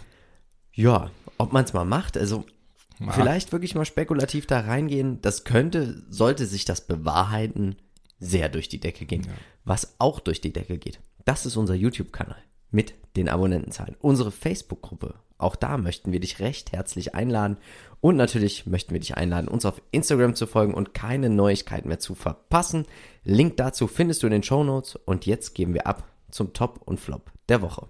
Ja, ob man es mal macht, also ja. vielleicht wirklich mal spekulativ da reingehen, das könnte, sollte sich das bewahrheiten, sehr durch die Decke gehen. Ja. Was auch durch die Decke geht, das ist unser YouTube-Kanal mit den Abonnentenzahlen. Unsere Facebook-Gruppe, auch da möchten wir dich recht herzlich einladen. Und natürlich möchten wir dich einladen, uns auf Instagram zu folgen und keine Neuigkeiten mehr zu verpassen. Link dazu findest du in den Shownotes. Und jetzt geben wir ab zum Top und Flop der Woche.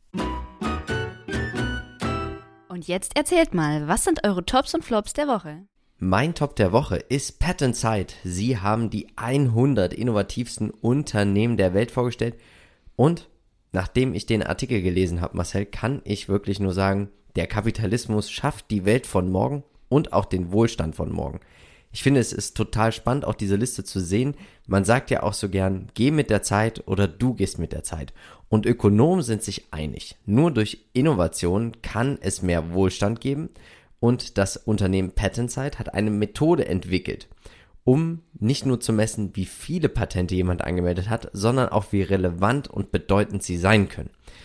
Und jetzt erzählt mal, was sind eure Tops und Flops der Woche? Mein Top der Woche ist Pattern Sight. Sie haben die hundert innovativsten Unternehmen der Welt vorgestellt. Und nachdem ich den Artikel gelesen habe, Marcel, kann ich wirklich nur sagen, der Kapitalismus schafft die Welt von morgen und auch den Wohlstand von morgen. Ich finde, es ist total spannend, auch diese Liste zu sehen. Man sagt ja auch so gern, geh mit der Zeit oder du gehst mit der Zeit. Und Ökonomen sind sich einig. Nur durch Innovation kann es mehr Wohlstand geben. Und das Unternehmen Pattern Sight hat eine Methode entwickelt, um nicht nur zu messen, wie viele Patente jemand angemeldet hat, sondern auch wie relevant und bedeutend sie sein können.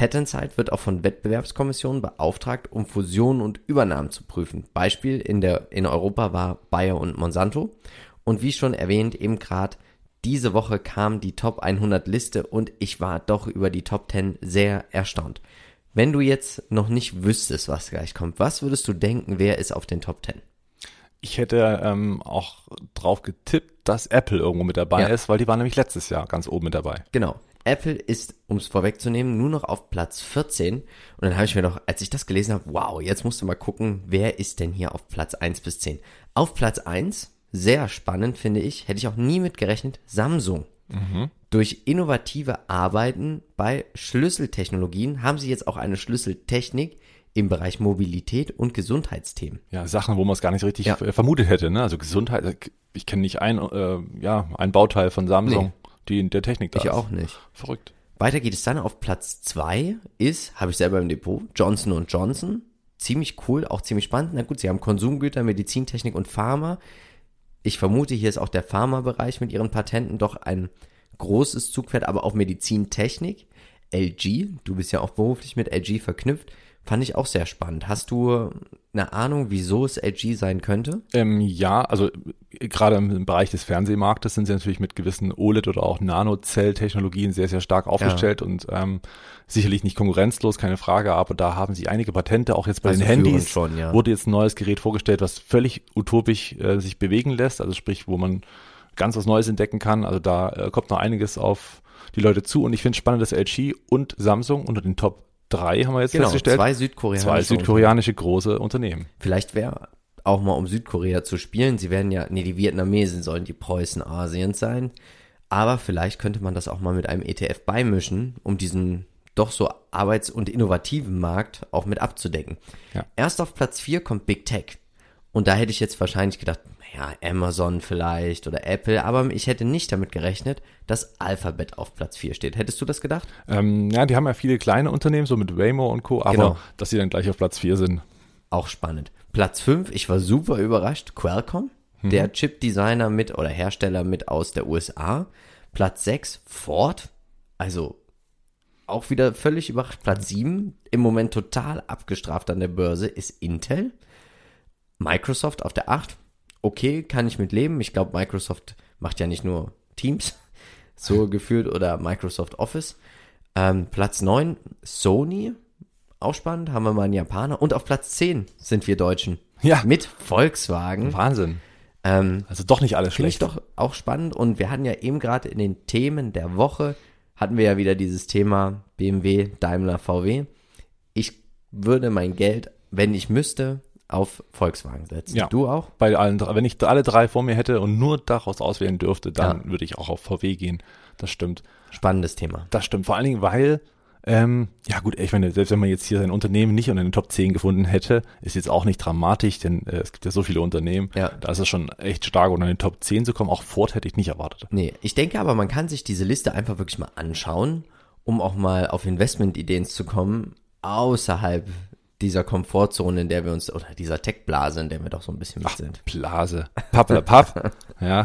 PatentSight wird auch von Wettbewerbskommissionen beauftragt, um Fusionen und Übernahmen zu prüfen. Beispiel in der in Europa war Bayer und Monsanto. Und wie schon erwähnt, eben gerade diese Woche kam die Top hundert Liste und ich war doch über die Top zehn sehr erstaunt. Wenn du jetzt noch nicht wüsstest, was gleich kommt, was würdest du denken, wer ist auf den Top zehn? Ich hätte ähm, auch drauf getippt, dass Apple irgendwo mit dabei Ja. ist, weil die waren nämlich letztes Jahr ganz oben mit dabei. Genau. Apple ist, um es vorwegzunehmen, nur noch auf Platz vierzehn. Und dann habe ich mir doch, als ich das gelesen habe, wow, jetzt musst du mal gucken, wer ist denn hier auf Platz eins bis zehn. Auf Platz eins, sehr spannend finde ich, hätte ich auch nie mit gerechnet, Samsung. Mhm. Durch innovative Arbeiten bei Schlüsseltechnologien haben sie jetzt auch eine Schlüsseltechnik im Bereich Mobilität und Gesundheitsthemen. Ja, Sachen, wo man es gar nicht richtig Ja. f- vermutet hätte, ne? Also Gesundheit, ich kenne nicht ein, äh, ja, ein Bauteil von Samsung, Nee. die in der Technik da Ich ist. auch nicht. Verrückt. Weiter geht es dann auf Platz zwei ist, habe ich selber im Depot, Johnson und Johnson. Ziemlich cool, auch ziemlich spannend. Na gut, sie haben Konsumgüter, Medizintechnik und Pharma. Ich vermute, hier ist auch der Pharmabereich mit ihren Patenten doch ein großes Zugpferd, aber auch Medizintechnik. L G, du bist ja auch beruflich mit L G verknüpft, fand ich auch sehr spannend. Hast du eine Ahnung, wieso es L G sein könnte? Ähm, ja, also äh, gerade im Bereich des Fernsehmarktes sind sie natürlich mit gewissen O L E D- oder auch Nanozelltechnologien sehr, sehr stark aufgestellt und ähm, sicherlich nicht konkurrenzlos, keine Frage, aber da haben sie einige Patente, auch jetzt bei Also den führend Handys schon, ja. wurde jetzt ein neues Gerät vorgestellt, was völlig utopisch äh, sich bewegen lässt, also sprich, wo man ganz was Neues entdecken kann, also da äh, kommt noch einiges auf die Leute zu und ich finde es spannend, dass L G und Samsung unter den Top drei haben wir jetzt Genau, festgestellt, zwei südkoreanische. zwei südkoreanische große Unternehmen. Vielleicht wäre auch mal, um Südkorea zu spielen, sie werden ja, nee, die Vietnamesen sollen die Preußen Asiens sein, aber vielleicht könnte man das auch mal mit einem E T F beimischen, um diesen doch so arbeits- und innovativen Markt auch mit abzudecken. Ja. Erst auf Platz vier kommt Big Tech. Und da hätte ich jetzt wahrscheinlich gedacht, naja, Amazon vielleicht oder Apple, aber ich hätte nicht damit gerechnet, dass Alphabet auf Platz vier steht. Hättest du das gedacht? Ähm, ja, die haben ja viele kleine Unternehmen, so mit Waymo und Co., aber Genau. dass sie dann gleich auf Platz vier sind. Auch spannend. Platz fünf, ich war super überrascht, Qualcomm, der Chip-Designer mit oder Hersteller mit aus der U S A. Platz sechs, Ford, also auch wieder völlig überrascht. Platz sieben, im Moment total abgestraft an der Börse, ist Intel. Microsoft auf der acht, okay, kann ich mit leben. Ich glaube, Microsoft macht ja nicht nur Teams, so gefühlt, oder Microsoft Office. Ähm, Platz neun, Sony, auch spannend, haben wir mal einen Japaner. Und auf Platz zehn sind wir Deutschen. Ja. Mit Volkswagen. Wahnsinn. Ähm, Also doch nicht alles Finde ich schlecht. doch auch spannend. Und wir hatten ja eben gerade in den Themen der Woche, hatten wir ja wieder dieses Thema B M W, Daimler, V W. Ich würde mein Geld, wenn ich müsste, auf Volkswagen setzen. Ja. Du auch? Bei allen drei, wenn ich alle drei vor mir hätte und nur daraus auswählen dürfte, dann Ja. würde ich auch auf V W gehen. Das stimmt. Spannendes Thema. Das stimmt. Vor allen Dingen, weil, ähm, ja gut, ich meine, selbst wenn man jetzt hier sein Unternehmen nicht unter den Top zehn gefunden hätte, ist jetzt auch nicht dramatisch, denn äh, es gibt ja so viele Unternehmen. Ja. Da ist es schon echt stark, unter den Top zehn zu kommen. Auch Ford hätte ich nicht erwartet. Nee, ich denke aber, man kann sich diese Liste einfach wirklich mal anschauen, um auch mal auf Investmentideen zu kommen, außerhalb dieser Komfortzone, in der wir uns, oder dieser Tech-Blase, in der wir doch so ein bisschen mit sind. Blase. Pappelapapp. ja.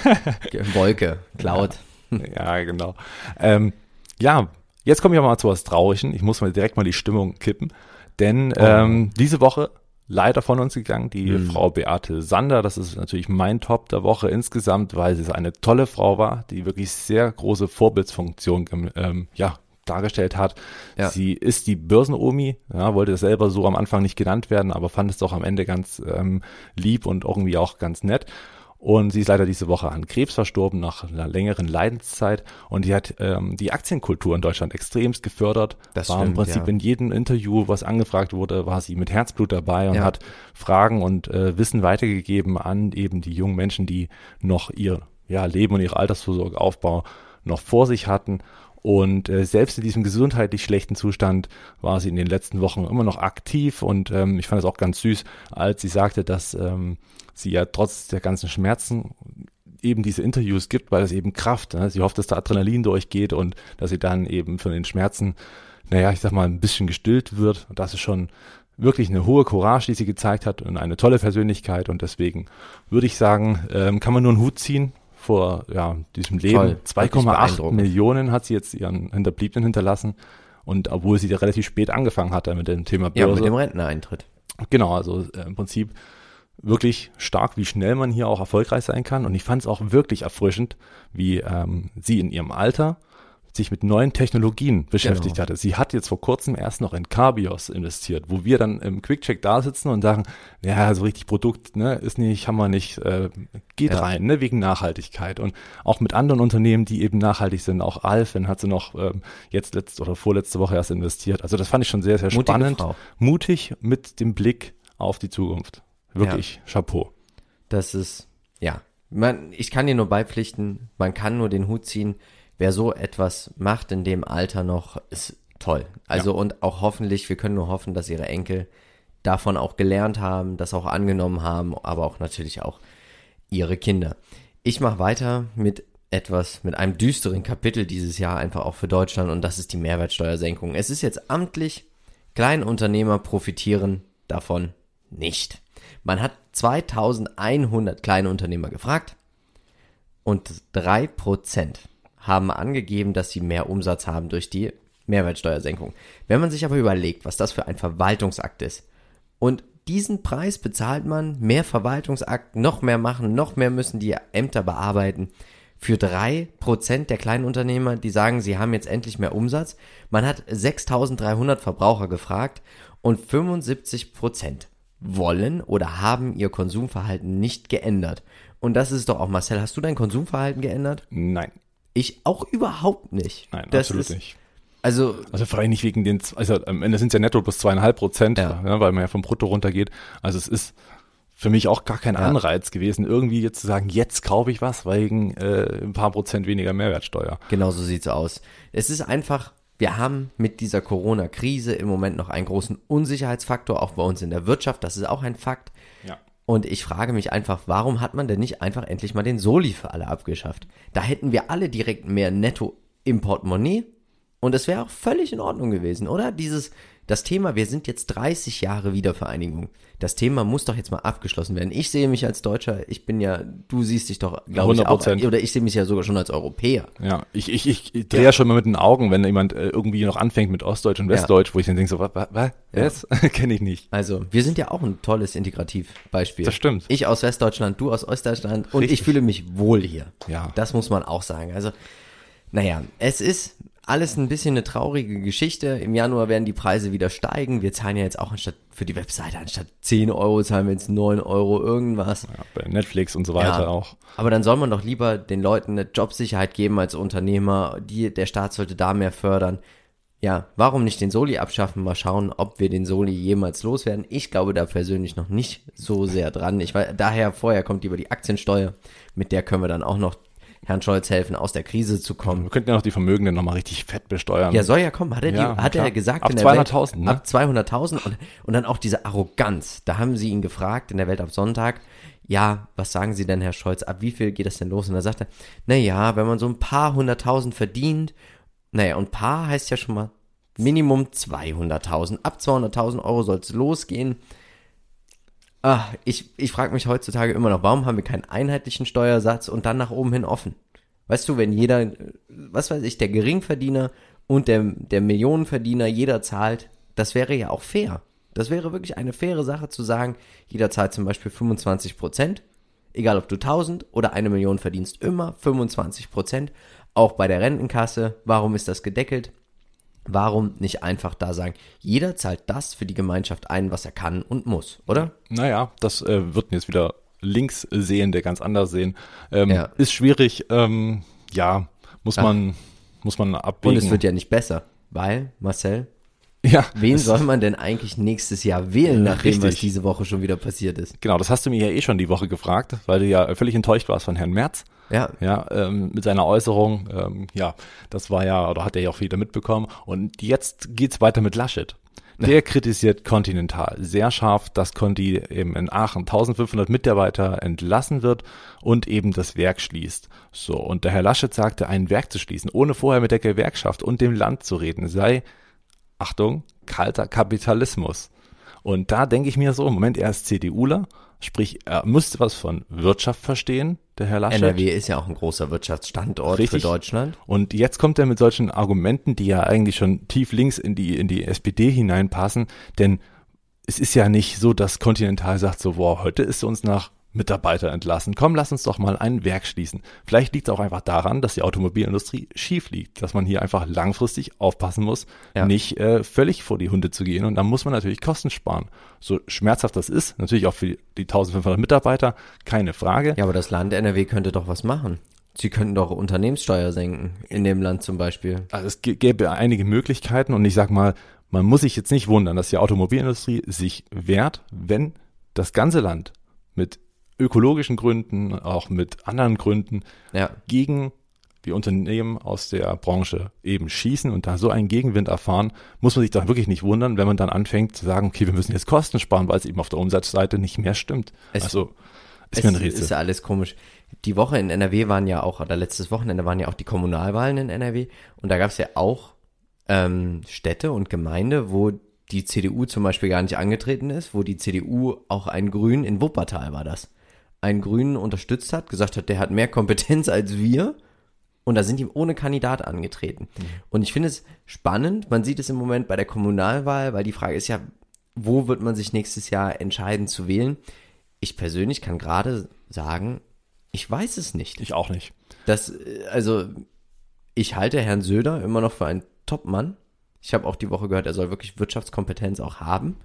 Wolke, Cloud. Ja, genau. Ähm, ja, jetzt komme ich aber mal zu was Traurigen. Ich muss mal direkt mal die Stimmung kippen, denn ähm, diese Woche leider von uns gegangen, die Mhm. Frau Beate Sander. Das ist natürlich mein Top der Woche insgesamt, weil sie eine tolle Frau war, die wirklich sehr große Vorbildsfunktion ähm, ja, dargestellt hat. Ja. Sie ist die Börsenomi, ja, wollte selber so am Anfang nicht genannt werden, aber fand es doch am Ende ganz ähm, lieb und irgendwie auch ganz nett. Und sie ist leider diese Woche an Krebs verstorben nach einer längeren Leidenszeit. Und die hat ähm, die Aktienkultur in Deutschland extremst gefördert. Das war im stimmt, Prinzip ja. in jedem Interview, was angefragt wurde, war sie mit Herzblut dabei und Ja. hat Fragen und äh, Wissen weitergegeben an eben die jungen Menschen, die noch ihr ja, Leben und ihre Altersvorsorgeaufbau noch vor sich hatten. Und äh, selbst in diesem gesundheitlich schlechten Zustand war sie in den letzten Wochen immer noch aktiv. Und ähm, ich fand es auch ganz süß, als sie sagte, dass ähm, sie ja trotz der ganzen Schmerzen eben diese Interviews gibt, weil es eben Kraft, ne? Sie hofft, dass da Adrenalin durchgeht und dass sie dann eben von den Schmerzen, naja, ich sag mal, ein bisschen gestillt wird. Und das ist schon wirklich eine hohe Courage, die sie gezeigt hat und eine tolle Persönlichkeit. Und deswegen würde ich sagen, ähm, kann man nur einen Hut ziehen vor ja, diesem Leben. Toll, zwei Komma acht beeindruckend. Millionen hat sie jetzt ihren Hinterbliebenen hinterlassen. Und obwohl sie da relativ spät angefangen hatte mit dem Thema Ja, Börse. mit dem Renteneintritt. Genau, also äh, im Prinzip wirklich stark, wie schnell man hier auch erfolgreich sein kann. Und ich fand es auch wirklich erfrischend, wie ähm, sie in ihrem Alter sich mit neuen Technologien beschäftigt Genau. hatte. Sie hat jetzt vor kurzem erst noch in Carbios investiert, wo wir dann im Quickcheck da sitzen und sagen, ja, so richtig Produkt, ne, ist nicht, haben wir nicht, äh, geht Ja. rein, ne, wegen Nachhaltigkeit. Und auch mit anderen Unternehmen, die eben nachhaltig sind, auch Alphen hat sie noch ähm, jetzt letzte oder vorletzte Woche erst investiert. Also das fand ich schon sehr, sehr Mutige spannend. Frau. Mutig mit dem Blick auf die Zukunft. Wirklich, Chapeau. Das ist, ja, man, ich kann dir nur beipflichten, man kann nur den Hut ziehen. Wer so etwas macht in dem Alter noch, ist toll. Also Ja. und auch hoffentlich, wir können nur hoffen, dass ihre Enkel davon auch gelernt haben, das auch angenommen haben, aber auch natürlich auch ihre Kinder. Ich mache weiter mit etwas, mit einem düsteren Kapitel dieses Jahr einfach auch für Deutschland und das ist die Mehrwertsteuersenkung. Es ist jetzt amtlich, Kleinunternehmer profitieren davon nicht. Man hat zweitausendeinhundert Kleinunternehmer gefragt und drei Prozent haben angegeben, dass sie mehr Umsatz haben durch die Mehrwertsteuersenkung. Wenn man sich aber überlegt, was das für ein Verwaltungsakt ist und diesen Preis bezahlt man, mehr Verwaltungsakt, noch mehr machen, noch mehr müssen die Ämter bearbeiten, für drei Prozent der Kleinunternehmer, die sagen, sie haben jetzt endlich mehr Umsatz. Man hat sechstausenddreihundert Verbraucher gefragt und fünfundsiebzig Prozent wollen oder haben ihr Konsumverhalten nicht geändert. Und das ist doch auch, Marcel, hast du dein Konsumverhalten geändert? Nein, Ich auch überhaupt nicht. nein, das absolut ist, nicht. Also, Also vor allem nicht wegen den, also am Ende sind es ja netto plus zweieinhalb Prozent, Ja. ja, weil man ja vom Brutto runtergeht. Also es ist für mich auch gar kein Ja. Anreiz gewesen, irgendwie jetzt zu sagen, jetzt kaufe ich was, wegen äh, ein paar Prozent weniger Mehrwertsteuer. genau so sieht's aus. Es ist einfach, wir haben mit dieser Corona-Krise im Moment noch einen großen Unsicherheitsfaktor, auch bei uns in der Wirtschaft. Das ist auch ein Fakt. Ja. Und ich frage mich einfach, warum hat man denn nicht einfach endlich mal den Soli für alle abgeschafft? Da hätten wir alle direkt mehr Netto im Portemonnaie und es wäre auch völlig in Ordnung gewesen, oder? Dieses, das Thema, wir sind jetzt dreißig Jahre Wiedervereinigung. Das Thema muss doch jetzt mal abgeschlossen werden. Ich sehe mich als Deutscher, ich bin ja, du siehst dich doch, glaube ich, hundert auch, Prozent. oder ich sehe mich ja sogar schon als Europäer. Ja, ich, ich, ich, ich drehe ja. schon mal mit den Augen, wenn jemand äh, irgendwie noch anfängt mit Ostdeutsch und Westdeutsch, wo ich dann denke so, was, was, was, was? Kenne ich nicht. Also, wir sind ja auch ein tolles Integrativbeispiel. Das stimmt. Ich aus Westdeutschland, du aus Ostdeutschland und Richtig. ich fühle mich wohl hier. Ja. Das muss man auch sagen. Also, naja, es ist alles ein bisschen eine traurige Geschichte. Im Januar werden die Preise wieder steigen. Wir zahlen ja jetzt auch anstatt für die Webseite, anstatt zehn Euro zahlen wir jetzt neun Euro irgendwas. Ja, bei Netflix und so weiter Ja. auch. Aber dann soll man doch lieber den Leuten eine Jobsicherheit geben als Unternehmer. Die, der Staat sollte da mehr fördern. Ja, warum nicht den Soli abschaffen? Mal schauen, ob wir den Soli jemals loswerden. Ich glaube da persönlich noch nicht so sehr dran. Ich weiß, daher vorher kommt lieber die Aktiensteuer. Mit der können wir dann auch noch Herrn Scholz helfen, aus der Krise zu kommen. Wir könnten ja noch die Vermögenden nochmal richtig fett besteuern. Ja, soll ja kommen. Hat er, die, Ja, hat klar. er gesagt Ab in der zweihunderttausend, Welt, ne? ab zweihunderttausend und, und dann auch diese Arroganz. Da haben sie ihn gefragt in der Welt ab Sonntag, ja, was sagen Sie denn, Herr Scholz, ab wie viel geht das denn los? Und da sagt er, na ja, wenn man so ein paar hunderttausend verdient, naja, und paar heißt ja schon mal Minimum zweihunderttausend. Ab zweihunderttausend Euro soll es losgehen. Ah, ich, ich frage mich heutzutage immer noch, warum haben wir keinen einheitlichen Steuersatz und dann nach oben hin offen? Weißt du, wenn jeder, was weiß ich, der Geringverdiener und der, der Millionenverdiener, jeder zahlt, das wäre ja auch fair. Das wäre wirklich eine faire Sache zu sagen, jeder zahlt zum Beispiel fünfundzwanzig Prozent, egal ob du tausend oder eine Million verdienst, immer fünfundzwanzig Prozent, auch bei der Rentenkasse. Warum ist das gedeckelt? Warum nicht einfach da sagen, jeder zahlt das für die Gemeinschaft ein, was er kann und muss, oder? Naja, das äh, wird jetzt wieder Linkssehende ganz anders sehen. Ähm, Ja. Ist schwierig, ähm, ja, muss Ach. man, muss man abwägen. Und es wird ja nicht besser, weil, Marcel, ja, wen es- soll man denn eigentlich nächstes Jahr wählen, nachdem was Richtig. diese Woche schon wieder passiert ist? Genau, das hast du mir ja eh schon die Woche gefragt, weil du ja völlig enttäuscht warst von Herrn Merz. Ja, Ja, ähm, mit seiner Äußerung, ähm, ja, das war ja, oder hat er ja auch wieder mitbekommen. Und jetzt geht's weiter mit Laschet. Der kritisiert Continental sehr scharf, dass Conti eben in Aachen eintausendfünfhundert Mitarbeiter entlassen wird und eben das Werk schließt. So, und der Herr Laschet sagte, ein Werk zu schließen, ohne vorher mit der Gewerkschaft und dem Land zu reden, sei, Achtung, kalter Kapitalismus. Und da denke ich mir so, im Moment, er ist CDUler, sprich, er müsste was von Wirtschaft verstehen, der Herr Laschet. N R W ist ja auch ein großer Wirtschaftsstandort Richtig. für Deutschland. Und jetzt kommt er mit solchen Argumenten, die ja eigentlich schon tief links in die, in die S P D hineinpassen, denn es ist ja nicht so, dass Continental sagt so, boah, heute ist uns nach Mitarbeiter entlassen. Komm, lass uns doch mal ein Werk schließen. Vielleicht liegt es auch einfach daran, dass die Automobilindustrie schief liegt, dass man hier einfach langfristig aufpassen muss, Ja. nicht äh, völlig vor die Hunde zu gehen. Und dann muss man natürlich Kosten sparen. So schmerzhaft das ist, natürlich auch für die eintausendfünfhundert Mitarbeiter, keine Frage. Ja, aber das Land N R W könnte doch was machen. Sie könnten doch Unternehmenssteuer senken, in dem Land zum Beispiel. Also es g- gäbe einige Möglichkeiten und ich sag mal, man muss sich jetzt nicht wundern, dass die Automobilindustrie sich wehrt, wenn das ganze Land mit ökologischen Gründen, auch mit anderen Gründen Ja. gegen die Unternehmen aus der Branche eben schießen und da so einen Gegenwind erfahren, muss man sich da wirklich nicht wundern, wenn man dann anfängt zu sagen, okay, wir müssen jetzt Kosten sparen, weil es eben auf der Umsatzseite nicht mehr stimmt. Es- also ist Es mir ein Rätsel. ist ja alles komisch. Die Woche in N R W waren ja auch, oder letztes Wochenende waren ja auch die Kommunalwahlen in N R W und da gab es ja auch ähm, Städte und Gemeinde, wo die C D U zum Beispiel gar nicht angetreten ist, wo die C D U auch einen Grünen, in Wuppertal war das, einen Grünen unterstützt hat, gesagt hat, der hat mehr Kompetenz als wir und da sind die ohne Kandidat angetreten. Mhm. Und ich finde es spannend, man sieht es im Moment bei der Kommunalwahl, weil die Frage ist ja, wo wird man sich nächstes Jahr entscheiden zu wählen? Ich persönlich kann gerade sagen, ich weiß es nicht. Ich auch nicht. Das, äh, also, ich halte Herrn Söder immer noch für einen Topmann. Ich habe auch die Woche gehört, er soll wirklich Wirtschaftskompetenz auch haben.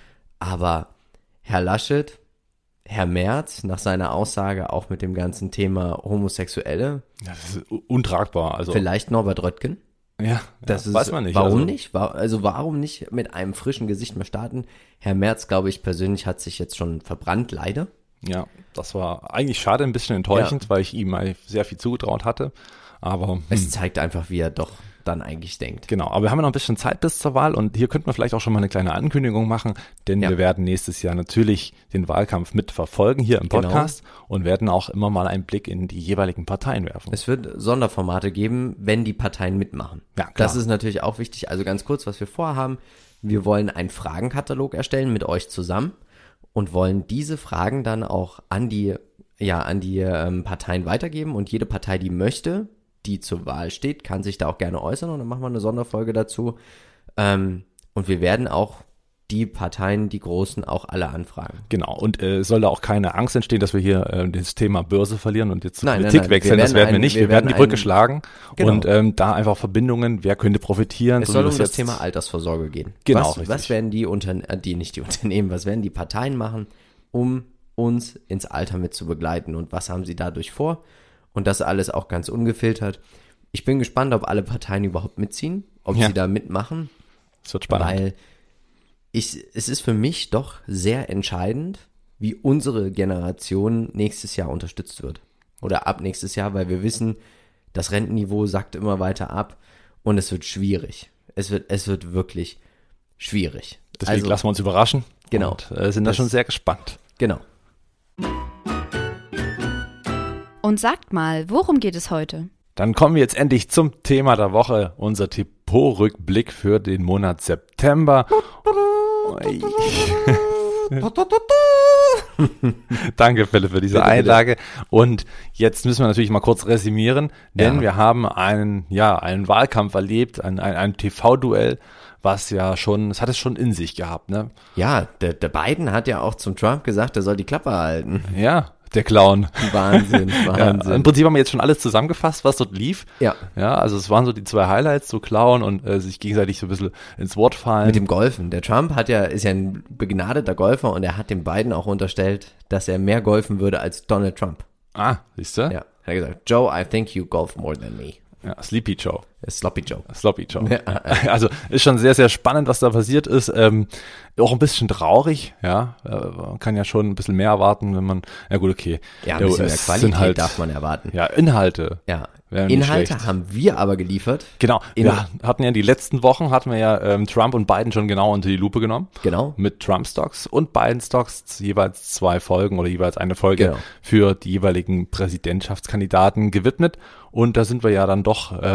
Aber Herr Laschet, Herr Merz, nach seiner Aussage auch mit dem ganzen Thema Homosexuelle, Ja, das ist u- untragbar. Also vielleicht Norbert Röttgen. ja, Das ja, ist, weiß man nicht. Warum also, nicht? Wa- Also warum nicht mit einem frischen Gesicht mal starten? Herr Merz, glaube ich, persönlich hat sich jetzt schon verbrannt, leider. Ja, das war eigentlich schade, ein bisschen enttäuschend, weil ich ihm mal sehr viel zugetraut hatte. Aber hm, Es zeigt einfach, wie er doch dann eigentlich denkt. genau, aber wir haben ja noch ein bisschen Zeit bis zur Wahl und hier könnten wir vielleicht auch schon mal eine kleine Ankündigung machen, denn Ja. wir werden nächstes Jahr natürlich den Wahlkampf mitverfolgen hier im Genau. Podcast und werden auch immer mal einen Blick in die jeweiligen Parteien werfen. Es wird Sonderformate geben, wenn die Parteien mitmachen. Ja, klar. Das ist natürlich auch wichtig. Also ganz kurz, was wir vorhaben. Wir wollen einen Fragenkatalog erstellen mit euch zusammen und wollen diese Fragen dann auch an die, ja, an die ähm, Parteien weitergeben und jede Partei, die möchte, die zur Wahl steht, kann sich da auch gerne äußern und dann machen wir eine Sonderfolge dazu. Ähm, und wir werden auch die Parteien, die Großen, auch alle anfragen. Genau, und äh, soll da auch keine Angst entstehen, dass wir hier äh, das Thema Börse verlieren und jetzt zur Nein, nein, Politik nein, wechseln, wir das werden werden wir einen- nicht. Wir, wir werden die werden Brücke einen- schlagen Genau. und ähm, da einfach Verbindungen, wer könnte profitieren. Es so soll wie um das das jetzt- Thema Altersvorsorge gehen. Genau, Was, richtig. was werden die Unter äh, die nicht die Unternehmen, was werden die Parteien machen, um uns ins Alter mit zu begleiten und was haben sie dadurch vor? Und das alles auch ganz ungefiltert. Ich bin gespannt, ob alle Parteien überhaupt mitziehen, ob Ja. sie da mitmachen, Es wird spannend. weil ich, es ist für mich doch sehr entscheidend, wie unsere Generation nächstes Jahr unterstützt wird. Oder ab nächstes Jahr, weil wir wissen, das Rentenniveau sackt immer weiter ab und es wird schwierig. Es wird, es wird wirklich schwierig. Deswegen also, lassen wir uns überraschen. Genau. Und äh, sind da Das- schon sehr gespannt. Genau. Und sagt mal, worum geht es heute? Dann kommen wir jetzt endlich zum Thema der Woche, unser Depot-Rückblick für den Monat September. Ui. Danke, Philipp, für diese Bitte, bitte. Einlage. Und jetzt müssen wir natürlich mal kurz resümieren, denn Ja. wir haben einen, ja, einen Wahlkampf erlebt, ein, ein, ein T V-Duell, was ja schon, es hat es schon in sich gehabt, ne? Ja, der, der Biden hat ja auch zum Trump gesagt, er soll die Klappe halten. Ja, der Clown. Wahnsinn, Ja, Im Wahnsinn. Prinzip haben wir jetzt schon alles zusammengefasst, was dort lief. Ja, Ja, also es waren so die zwei Highlights, so Clown und äh, sich gegenseitig so ein bisschen ins Wort fallen. mit dem Golfen. Der Trump hat ja, ist ja ein begnadeter Golfer und er hat dem Biden auch unterstellt, dass er mehr golfen würde als Donald Trump. ah, siehst du? Ja, er hat gesagt, Joe, I think you golf more than me. Ja, Sleepy Joe. Sloppy Joe. Sloppy Joe. Ja. Also ist schon sehr, sehr spannend, was da passiert ist. Ähm, auch ein bisschen traurig, ja. Äh, man kann ja schon ein bisschen mehr erwarten, wenn man, ja gut, okay. Ja, ein Der bisschen mehr U S Qualität sind halt, darf man erwarten. Ja, Inhalte. Ja, Wäre nicht Inhalte schlecht. haben wir aber geliefert. Genau. In- Wir hatten ja die letzten Wochen, hatten wir ja ähm, Trump und Biden schon genau unter die Lupe genommen. Genau. Mit Trump-Stocks und Biden-Stocks jeweils zwei Folgen oder jeweils eine Folge Genau. für die jeweiligen Präsidentschaftskandidaten gewidmet. Und da sind wir ja dann doch ähm,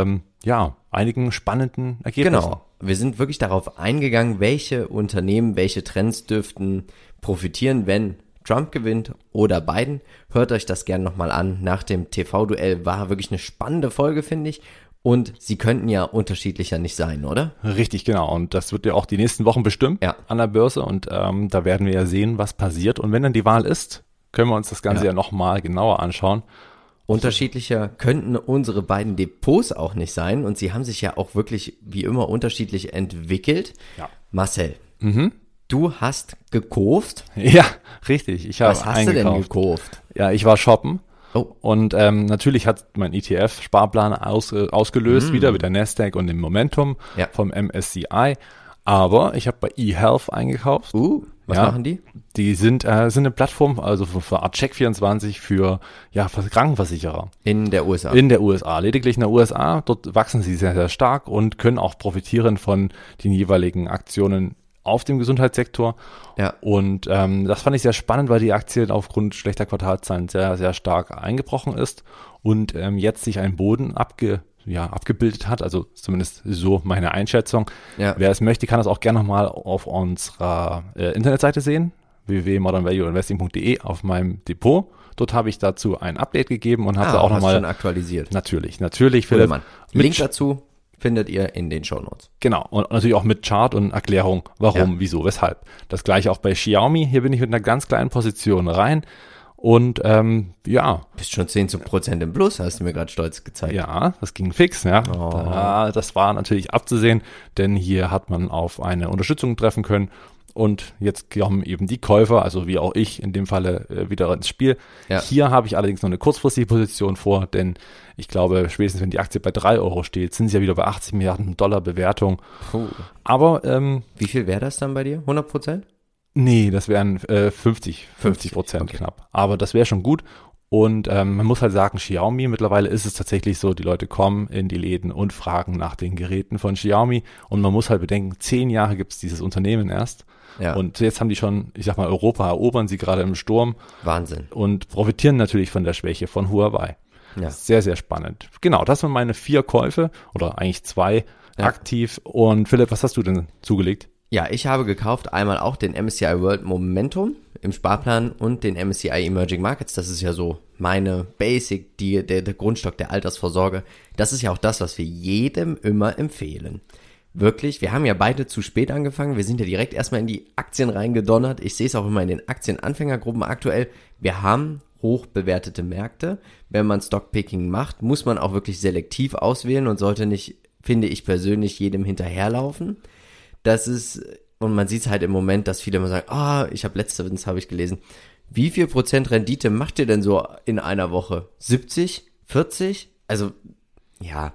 ja, einigen spannenden Ergebnissen. Genau. Wir sind wirklich darauf eingegangen, welche Unternehmen, welche Trends dürften profitieren, wenn Trump gewinnt oder Biden. Hört euch das gerne nochmal an. Nach dem T V-Duell war wirklich eine spannende Folge, finde ich. Und sie könnten ja unterschiedlicher nicht sein, oder? Richtig, genau. Und das wird ja auch die nächsten Wochen bestimmt Ja. an der Börse. Und ähm, da werden wir ja sehen, was passiert. Und wenn dann die Wahl ist, können wir uns das Ganze Ja. ja, nochmal genauer anschauen. Unterschiedlicher könnten unsere beiden Depots auch nicht sein. Und sie haben sich ja auch wirklich wie immer unterschiedlich entwickelt. Ja. Marcel, Mhm. du hast gekauft. Ja, richtig. Ich habe Was hast du denn eingekauft. gekauft? Ja, ich war shoppen. Oh, Und ähm, natürlich hat mein E T F-Sparplan aus, äh, ausgelöst, wieder mit der Nasdaq und dem Momentum Ja. vom M S C I. Aber ich habe bei eHealth eingekauft. uh, was Ja. machen die? Die sind, äh, sind eine Plattform, also für, für Art Check vierundzwanzig für, ja, für Krankenversicherer In der U S A. in der U S A. Lediglich in der U S A. Dort wachsen sie sehr, sehr stark und können auch profitieren von den jeweiligen Aktionen auf dem Gesundheitssektor. Ja. Und ähm, das fand ich sehr spannend, weil die Aktie aufgrund schlechter Quartalszahlen sehr, sehr stark eingebrochen ist und ähm, jetzt sich ein Boden abge, ja, abgebildet hat. Also zumindest so meine Einschätzung. Ja. Wer es möchte, kann das auch gerne nochmal auf unserer äh, Internetseite sehen, w w w punkt modern value investing punkt d e auf meinem Depot. Dort habe ich dazu ein Update gegeben und habe da auch hast nochmal, schon aktualisiert. natürlich, natürlich, Cool, Philipp, Mann. mit Link dazu findet ihr in den Shownotes. Genau, und natürlich auch mit Chart und Erklärung, warum, Ja. wieso, weshalb. Das gleiche auch bei Xiaomi. Hier bin ich mit einer ganz kleinen Position rein und ähm, ja, Bist schon zehn Prozent im Plus, hast du mir gerade stolz gezeigt. ja, das ging fix, ja. Oh. Da, das war natürlich abzusehen, denn hier hat man auf eine Unterstützung treffen können und jetzt kommen eben die Käufer, also wie auch ich in dem Falle, äh, wieder ins Spiel. Ja. Hier habe ich allerdings noch eine kurzfristige Position vor, denn ich glaube, spätestens wenn die Aktie bei drei Euro steht, sind sie ja wieder bei achtzig Milliarden Dollar Bewertung. Puh. Aber ähm, Wie viel wäre das dann bei dir? hundert Prozent? nee, das wären äh, fünfzig, fünfzig Prozent okay. knapp. Aber das wäre schon gut. Und ähm, man muss halt sagen, Xiaomi, mittlerweile ist es tatsächlich so, die Leute kommen in die Läden und fragen nach den Geräten von Xiaomi. Und man muss halt bedenken, zehn Jahre gibt es dieses Unternehmen erst. Ja. Und jetzt haben die schon, ich sag mal, Europa erobern sie gerade im Sturm Wahnsinn. und profitieren natürlich von der Schwäche von Huawei. Ja. Sehr, sehr spannend. Genau, das waren meine vier Käufe oder eigentlich zwei Ja. aktiv. Und Philipp, was hast du denn zugelegt? Ja, ich habe gekauft einmal auch den M S C I World Momentum im Sparplan und den M S C I Emerging Markets. Das ist ja so meine Basic, die, der, der Grundstock der Altersvorsorge. Das ist ja auch das, was wir jedem immer empfehlen. Wirklich, wir haben ja beide zu spät angefangen. Wir sind ja direkt erstmal in die Aktien reingedonnert. Ich sehe es auch immer in den Aktienanfängergruppen aktuell. Wir haben hoch bewertete Märkte. Wenn man Stockpicking macht, muss man auch wirklich selektiv auswählen und sollte nicht, finde ich persönlich, jedem hinterherlaufen. Das ist, und man sieht es halt im Moment, dass viele immer sagen, ah, ich habe letztens, habe ich gelesen, wie viel Prozent Rendite macht ihr denn so in einer Woche? siebzig? vierzig? Also, ja,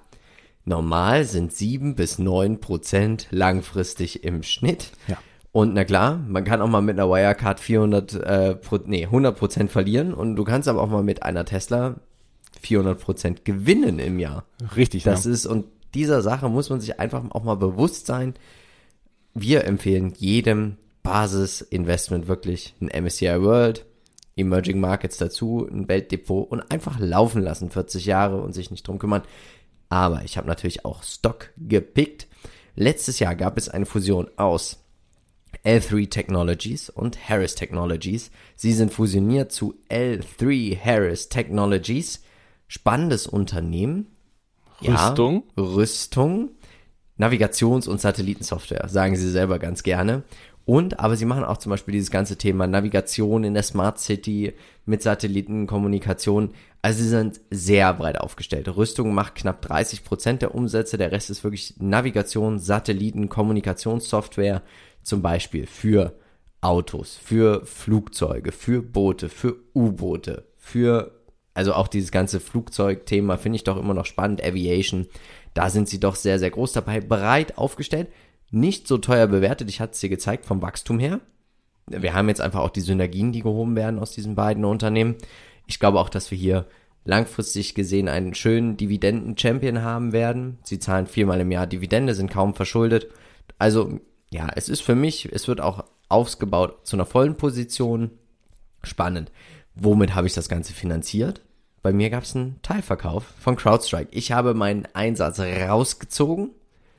normal sind sieben bis neun Prozent langfristig im Schnitt. Ja. Und na klar, man kann auch mal mit einer Wirecard vierhundert, äh, Pro, nee, hundert Prozent verlieren und du kannst aber auch mal mit einer Tesla vierhundert Prozent gewinnen im Jahr. Richtig, Das ja. ist, und dieser Sache muss man sich einfach auch mal bewusst sein. Wir empfehlen jedem Basisinvestment wirklich ein M S C I World, Emerging Markets dazu, ein Weltdepot und einfach laufen lassen, vierzig Jahre und sich nicht drum kümmern. Aber ich habe natürlich auch Stock gepickt. Letztes Jahr gab es eine Fusion aus L drei Technologies und Harris Technologies. Sie sind fusioniert zu L drei Harris Technologies. Spannendes Unternehmen. Rüstung. Ja, Rüstung. Navigations- und Satellitensoftware, sagen sie selber ganz gerne. Und, aber sie machen auch zum Beispiel dieses ganze Thema Navigation in der Smart City mit Satellitenkommunikation. Also sie sind sehr breit aufgestellt. Rüstung macht knapp dreißig Prozent der Umsätze. Der Rest ist wirklich Navigation, Satelliten, Kommunikationssoftware, zum Beispiel für Autos, für Flugzeuge, für Boote, für U-Boote, für, also auch dieses ganze Flugzeugthema finde ich doch immer noch spannend, Aviation. Da sind sie doch sehr, sehr groß dabei, breit aufgestellt, nicht so teuer bewertet. Ich hatte es dir gezeigt vom Wachstum her. Wir haben jetzt einfach auch die Synergien, die gehoben werden aus diesen beiden Unternehmen. Ich glaube auch, dass wir hier langfristig gesehen einen schönen Dividenden-Champion haben werden. Sie zahlen viermal im Jahr Dividende, sind kaum verschuldet. Also ja, es ist für mich, es wird auch ausgebaut zu einer vollen Position. Spannend. Womit habe ich das Ganze finanziert? bei mir gab es einen Teilverkauf von CrowdStrike. Ich habe meinen Einsatz rausgezogen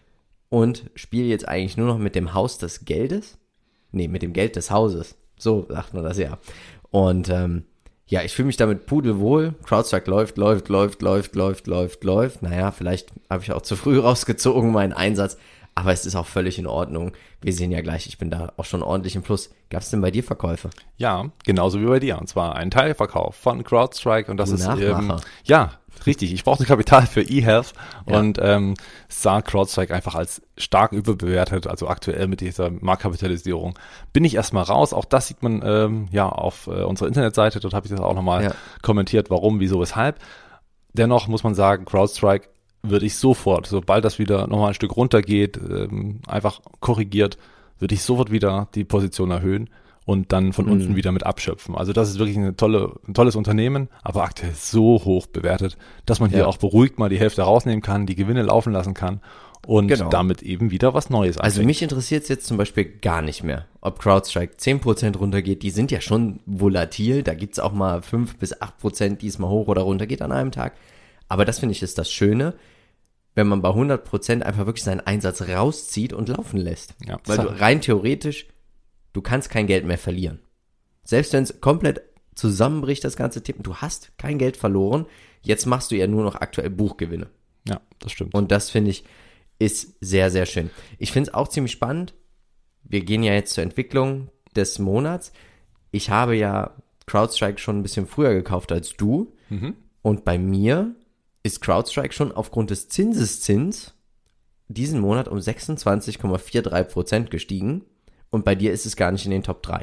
und spiele jetzt eigentlich nur noch mit dem Haus des Geldes. Nee, mit dem Geld des Hauses. So sagt man das ja. Und ähm, ja, ich fühle mich damit pudelwohl. CrowdStrike läuft, läuft, läuft, läuft, läuft, läuft, läuft. Naja, vielleicht habe ich auch zu früh rausgezogen, meinen Einsatz. Aber es ist auch völlig in Ordnung. Wir sehen ja gleich, ich bin da auch schon ordentlich im Plus. Gab es denn bei dir Verkäufe? Ja, genauso wie bei dir. Und zwar ein Teilverkauf von CrowdStrike. Und das Du ist Nachmacher. ähm, ja, richtig. Ich brauchte Kapital für eHealth Ja. und ähm, sah CrowdStrike einfach als stark überbewertet. Also aktuell mit dieser Marktkapitalisierung bin ich erstmal raus. Auch das sieht man ähm, ja auf äh, unserer Internetseite. Dort habe ich das auch nochmal Ja. kommentiert, warum, wieso, weshalb. Dennoch muss man sagen, CrowdStrike würde ich sofort, sobald das wieder nochmal ein Stück runtergeht, ähm, einfach korrigiert, würde ich sofort wieder die Position erhöhen und dann von Mhm. unten wieder mit abschöpfen. Also das ist wirklich eine tolle, ein tolles Unternehmen, aber aktuell so hoch bewertet, dass man hier Ja. auch beruhigt mal die Hälfte rausnehmen kann, die Gewinne laufen lassen kann und Genau. damit eben wieder was Neues Also anfängt. mich interessiert es jetzt zum Beispiel gar nicht mehr, ob CrowdStrike zehn Prozent runtergeht. Die sind ja schon volatil. Da gibt's auch mal fünf bis acht Prozent, die es mal hoch oder runter geht an einem Tag. Aber das finde ich ist das Schöne, wenn man bei hundert Prozent einfach wirklich seinen Einsatz rauszieht und laufen lässt. Ja. Weil du rein theoretisch, du kannst kein Geld mehr verlieren. Selbst wenn es komplett zusammenbricht, das ganze Tippen, du hast kein Geld verloren. Jetzt machst du ja nur noch aktuell Buchgewinne. Ja, das stimmt. Und das finde ich ist sehr, sehr schön. Ich finde es auch ziemlich spannend. Wir gehen ja jetzt zur Entwicklung des Monats. Ich habe ja CrowdStrike schon ein bisschen früher gekauft als du. Mhm. Und bei mir ist CrowdStrike schon aufgrund des Zinseszins diesen Monat um sechsundzwanzig Komma dreiundvierzig Prozent gestiegen. Und bei dir ist es gar nicht in den Top drei.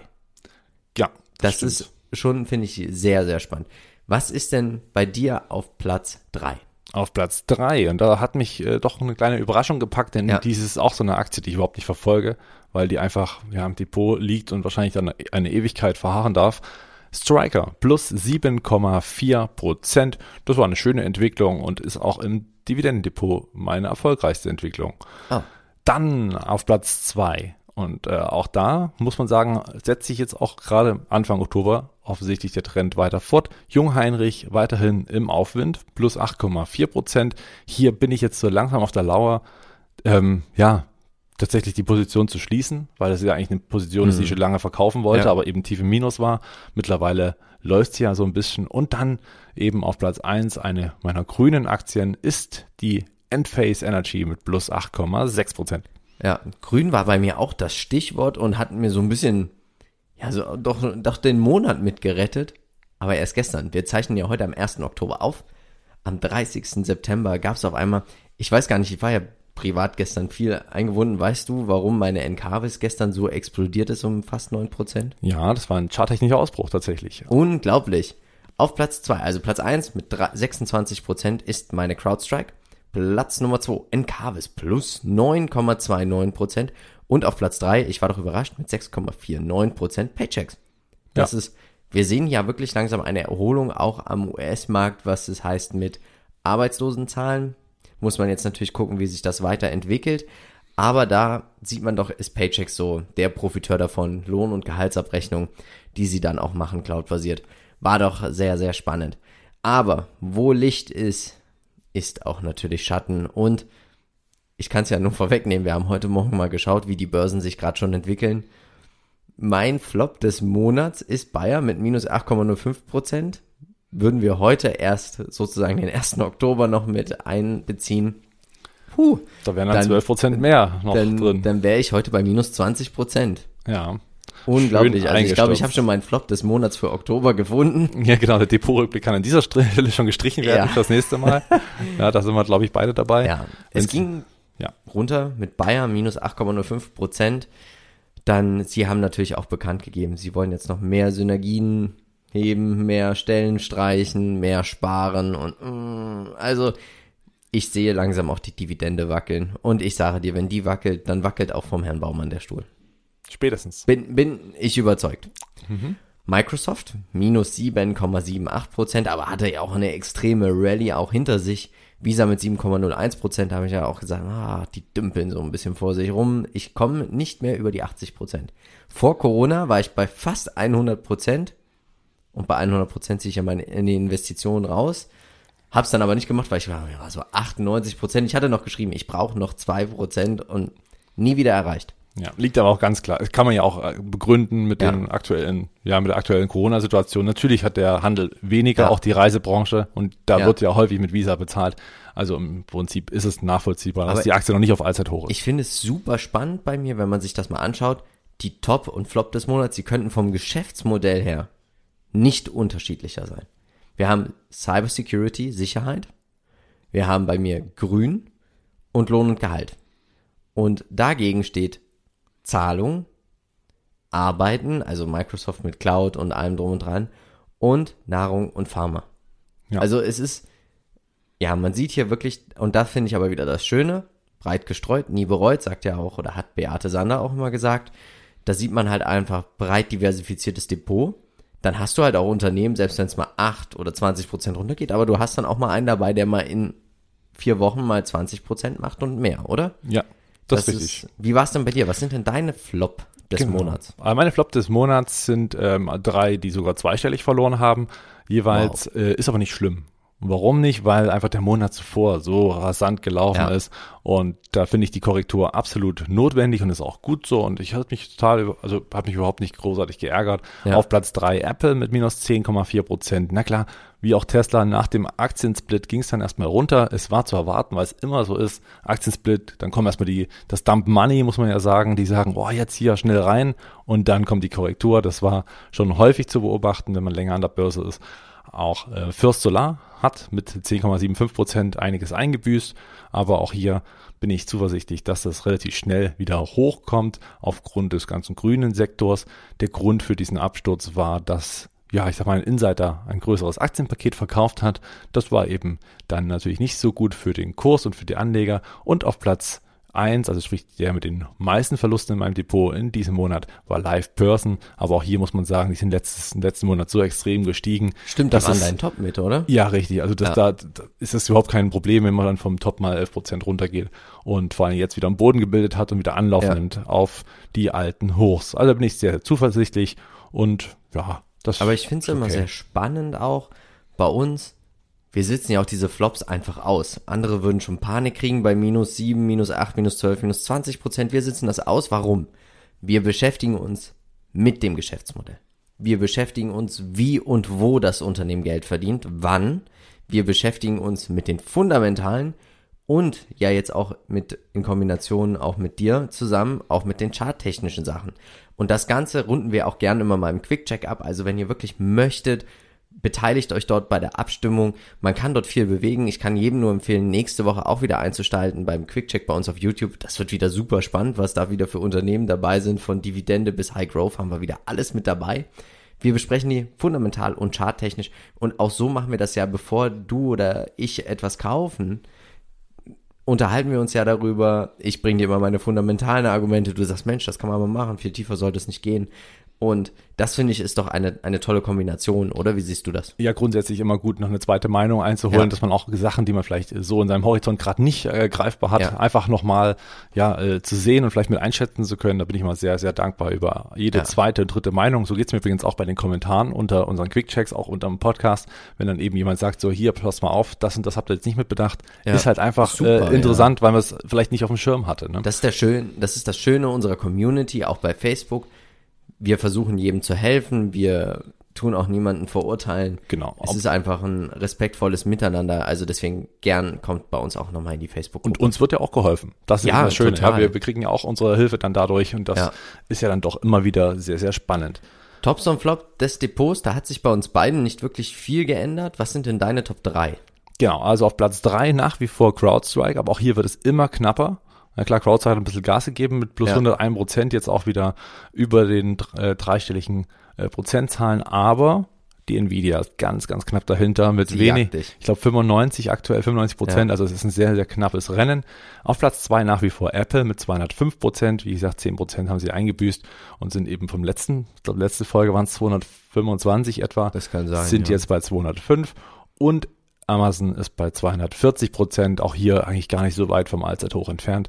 Ja, Das stimmt. ist schon, finde ich, sehr, sehr spannend. Was ist denn bei dir auf Platz drei? Auf Platz drei und da hat mich äh, doch eine kleine Überraschung gepackt, denn Ja. dies ist auch so eine Aktie, die ich überhaupt nicht verfolge, weil die einfach ja im Depot liegt und wahrscheinlich dann eine Ewigkeit verharren darf. Stryker plus sieben Komma vier Prozent, das war eine schöne Entwicklung und ist auch im Dividendendepot meine erfolgreichste Entwicklung. Ah. Dann auf Platz zwei und äh, auch da muss man sagen, setzt sich jetzt auch gerade Anfang Oktober offensichtlich der Trend weiter fort. Jungheinrich weiterhin im Aufwind, plus acht Komma vier Prozent. Hier bin ich jetzt so langsam auf der Lauer, ähm, ja, tatsächlich die Position zu schließen, weil das ja eigentlich eine Position ist, die ich schon lange verkaufen wollte, Ja. aber eben tief im Minus war. Mittlerweile läuft es ja so ein bisschen. Und dann eben auf Platz eins eine meiner grünen Aktien ist die Enphase Energy mit plus acht Komma sechs Prozent. Ja, grün war bei mir auch das Stichwort und hat mir so ein bisschen, ja, so doch, doch den Monat mitgerettet. Aber erst gestern. Wir zeichnen ja heute am ersten Oktober auf. Am dreißigsten September gab es auf einmal, ich weiß gar nicht, ich war ja privat gestern viel eingebunden. Weißt du, warum meine Encarvis gestern so explodiert ist um fast neun Prozent? Ja, das war ein charttechnischer Ausbruch tatsächlich. Unglaublich. Auf Platz zwei, also Platz eins mit drei- sechsundzwanzig Prozent ist meine CrowdStrike. Platz Nummer zwei, Encarvis plus neun Komma neunundzwanzig Prozent. Und auf Platz drei, ich war doch überrascht, mit sechs Komma neunundvierzig Prozent Paychecks. Das Ja. ist, wir sehen ja wirklich langsam eine Erholung auch am U S-Markt, was es heißt mit Arbeitslosenzahlen. Muss man jetzt natürlich gucken, wie sich das weiterentwickelt. Aber da sieht man doch, ist Paychecks so der Profiteur davon, Lohn- und Gehaltsabrechnung, die sie dann auch machen, cloudbasiert. War doch sehr, sehr spannend. Aber wo Licht ist, ist auch natürlich Schatten. Und ich kann es ja nur vorwegnehmen, wir haben heute Morgen mal geschaut, wie die Börsen sich gerade schon entwickeln. Mein Flop des Monats ist Bayer mit minus acht Komma null fünf Prozent. Würden wir heute erst sozusagen den ersten Oktober noch mit einbeziehen, puh, Da wären dann Dann- zwölf Prozent mehr noch dann, drin. dann wäre ich heute bei minus zwanzig Prozent. Ja. Unglaublich. Schön Also ich glaube, ich eingestürzt. habe schon meinen Flop des Monats für Oktober gefunden. Ja, genau, der Depotrückblick kann an dieser Stelle schon gestrichen werden Ja. für das nächste Mal. Ja, da sind wir, glaube ich, beide dabei. Ja, es Wenn's- ging ja. runter mit Bayer minus acht Komma null fünf Prozent. Dann, sie haben natürlich auch bekannt gegeben, sie wollen jetzt noch mehr Synergien heben, mehr Stellen streichen, mehr sparen und mm, also ich sehe langsam auch die Dividende wackeln und ich sage dir, wenn die wackelt, dann wackelt auch vom Herrn Baumann der Stuhl. Spätestens. Bin, bin ich überzeugt. Microsoft minus sieben Komma achtundsiebzig Prozent, aber hatte ja auch eine extreme Rallye auch hinter sich. Visa mit sieben Komma null eins Prozent, habe ich ja auch gesagt, ah, die dümpeln so ein bisschen vor sich rum. Ich komme nicht mehr über die achtzig Prozent. Vor Corona war ich bei fast hundert Prozent und bei hundert Prozent ziehe ich ja meine in die Investitionen raus. Hab's dann aber nicht gemacht, weil ich war ja, so achtundneunzig Prozent. Ich hatte noch geschrieben, ich brauche noch zwei Prozent und nie wieder erreicht. Ja, liegt aber auch ganz klar. Das kann man ja auch begründen mit Ja. den aktuellen, ja, mit der aktuellen Corona-Situation. Natürlich hat der Handel weniger, Ja. auch die Reisebranche, und da Ja. wird ja häufig mit Visa bezahlt. Also im Prinzip ist es nachvollziehbar, dass Aber die Aktie noch nicht auf Allzeithoch ist. Ich finde es super spannend bei mir, wenn man sich das mal anschaut. Die Top und Flop des Monats, die könnten vom Geschäftsmodell her nicht unterschiedlicher sein. Wir haben Cybersecurity, Sicherheit. Wir haben bei mir Grün und Lohn und Gehalt. Und dagegen steht Zahlung, Arbeiten, also Microsoft mit Cloud und allem drum und dran, und Nahrung und Pharma. Ja. Also es ist, ja, man sieht hier wirklich, und da finde ich aber wieder das Schöne, breit gestreut, nie bereut, sagt ja auch, oder hat Beate Sander auch immer gesagt, da sieht man halt einfach breit diversifiziertes Depot. Dann hast du halt auch Unternehmen, selbst wenn es mal acht oder zwanzig Prozent runtergeht, aber du hast dann auch mal einen dabei, der mal in vier Wochen mal zwanzig Prozent macht und mehr, oder? Ja, das, ist richtig. Ist, wie war es denn bei dir? Was sind denn deine Flop des Genau. Monats? Aber meine Flop des Monats sind ähm, drei, die sogar zweistellig verloren haben. Jeweils äh, ist aber nicht schlimm. Warum nicht? Weil einfach der Monat zuvor so rasant gelaufen Ja. ist, und da finde ich die Korrektur absolut notwendig und ist auch gut so, und ich habe mich total, über- also habe mich überhaupt nicht großartig geärgert. Ja. Auf Platz drei Apple mit minus zehn Komma vier Prozent. Na klar, wie auch Tesla, nach dem Aktiensplit ging es dann erstmal runter. Es war zu erwarten, weil es immer so ist. Aktiensplit, dann kommen erstmal die, das Dump Money, muss man ja sagen, die sagen, oh, jetzt hier schnell rein, und dann kommt die Korrektur. Das war schon häufig zu beobachten, wenn man länger an der Börse ist. Auch äh, First Solar hat mit zehn Komma fünfundsiebzig Prozent einiges eingebüßt, aber auch hier bin ich zuversichtlich, dass das relativ schnell wieder hochkommt aufgrund des ganzen grünen Sektors. Der Grund für diesen Absturz war, dass, ja, ich sag mal, ein Insider ein größeres Aktienpaket verkauft hat. Das war eben dann natürlich nicht so gut für den Kurs und für die Anleger. Und auf Platz eins, also sprich der mit den meisten Verlusten in meinem Depot in diesem Monat, war LivePerson. Aber auch hier muss man sagen, die sind letztes, letzten Monat so extrem gestiegen. Stimmt, das das an ist- deinen Top mit, oder? Ja, richtig. Also das, Ja. da, da ist das überhaupt kein Problem, wenn man dann vom Top mal elf Prozent runtergeht und vor allem jetzt wieder am Boden gebildet hat und wieder Anlauf Ja. nimmt auf die alten Hochs. Also da bin ich sehr zuversichtlich, und ja, das Aber ich finde es ist immer okay. sehr spannend auch bei uns. Wir sitzen ja auch diese Flops einfach aus. Andere würden schon Panik kriegen bei minus sieben, minus acht, minus zwölf, minus zwanzig Prozent. Wir sitzen das aus. Warum? Wir beschäftigen uns mit dem Geschäftsmodell. Wir beschäftigen uns, wie und wo das Unternehmen Geld verdient, wann. Wir beschäftigen uns mit den Fundamentalen und ja jetzt auch mit, in Kombination auch mit dir zusammen, auch mit den charttechnischen Sachen. Und das Ganze runden wir auch gerne immer mal im Quick-Check ab. Also wenn ihr wirklich möchtet, beteiligt euch dort bei der Abstimmung. Man kann dort viel bewegen. Ich kann jedem nur empfehlen, nächste Woche auch wieder einzuschalten beim Quick-Check bei uns auf YouTube. Das wird wieder super spannend, was da wieder für Unternehmen dabei sind. Von Dividende bis High Growth haben wir wieder alles mit dabei. Wir besprechen die fundamental und charttechnisch. Und auch so machen wir das ja, bevor du oder ich etwas kaufen, unterhalten wir uns ja darüber. Ich bringe dir immer meine fundamentalen Argumente. Du sagst, Mensch, das kann man mal machen. Viel tiefer sollte es nicht gehen. Und das, finde ich, ist doch eine, eine tolle Kombination, oder? Wie siehst du das? Ja, grundsätzlich immer gut, noch eine zweite Meinung einzuholen, Ja. dass man auch Sachen, die man vielleicht so in seinem Horizont gerade nicht äh, greifbar hat, Ja. einfach nochmal ja, äh, zu sehen und vielleicht mit einschätzen zu können. Da bin ich mal sehr, sehr dankbar über jede Ja. zweite und dritte Meinung. So geht's mir übrigens auch bei den Kommentaren unter unseren Quickchecks, auch unter dem Podcast. Wenn dann eben jemand sagt, so hier, pass mal auf, das und das habt ihr jetzt nicht mitbedacht, Ja. ist halt einfach Super, äh, interessant, weil man es vielleicht nicht auf dem Schirm hatte. Ne? Das ist der schön, das ist das Schöne unserer Community, auch bei Facebook. Wir versuchen jedem zu helfen. Wir tun auch niemanden verurteilen. Genau. Es ist einfach ein respektvolles Miteinander. Also deswegen gern kommt bei uns auch nochmal in die Facebook-Gruppe. Und uns wird ja auch geholfen. Das ist Ja, ja, das Schöne. total. Ja, wir, wir kriegen ja auch unsere Hilfe dann dadurch, und das Ja. ist ja dann doch immer wieder sehr, sehr spannend. Tops und Flop des Depots, da hat sich bei uns beiden nicht wirklich viel geändert. Was sind denn deine Top drei? Genau, also auf Platz drei nach wie vor CrowdStrike, aber auch hier wird es immer knapper. Na klar, CrowdStrike hat ein bisschen Gas gegeben mit plus Ja. hunderteins Prozent, jetzt auch wieder über den äh, dreistelligen äh, Prozentzahlen, aber die Nvidia ist ganz, ganz knapp dahinter mit Sie wenig, jagt dich. ich glaube fünfundneunzig, aktuell fünfundneunzig Prozent, Ja. also es ist ein sehr, sehr knappes Rennen. Auf Platz zwei nach wie vor Apple mit zweihundertfünf Prozent, wie gesagt, zehn Prozent haben sie eingebüßt und sind eben vom letzten, ich glaube letzte Folge waren es zweihundertfünfundzwanzig etwa, Das kann sein, sind ja. jetzt bei zweihundertfünf, und Amazon ist bei zweihundertvierzig Prozent, auch hier eigentlich gar nicht so weit vom Allzeithoch entfernt.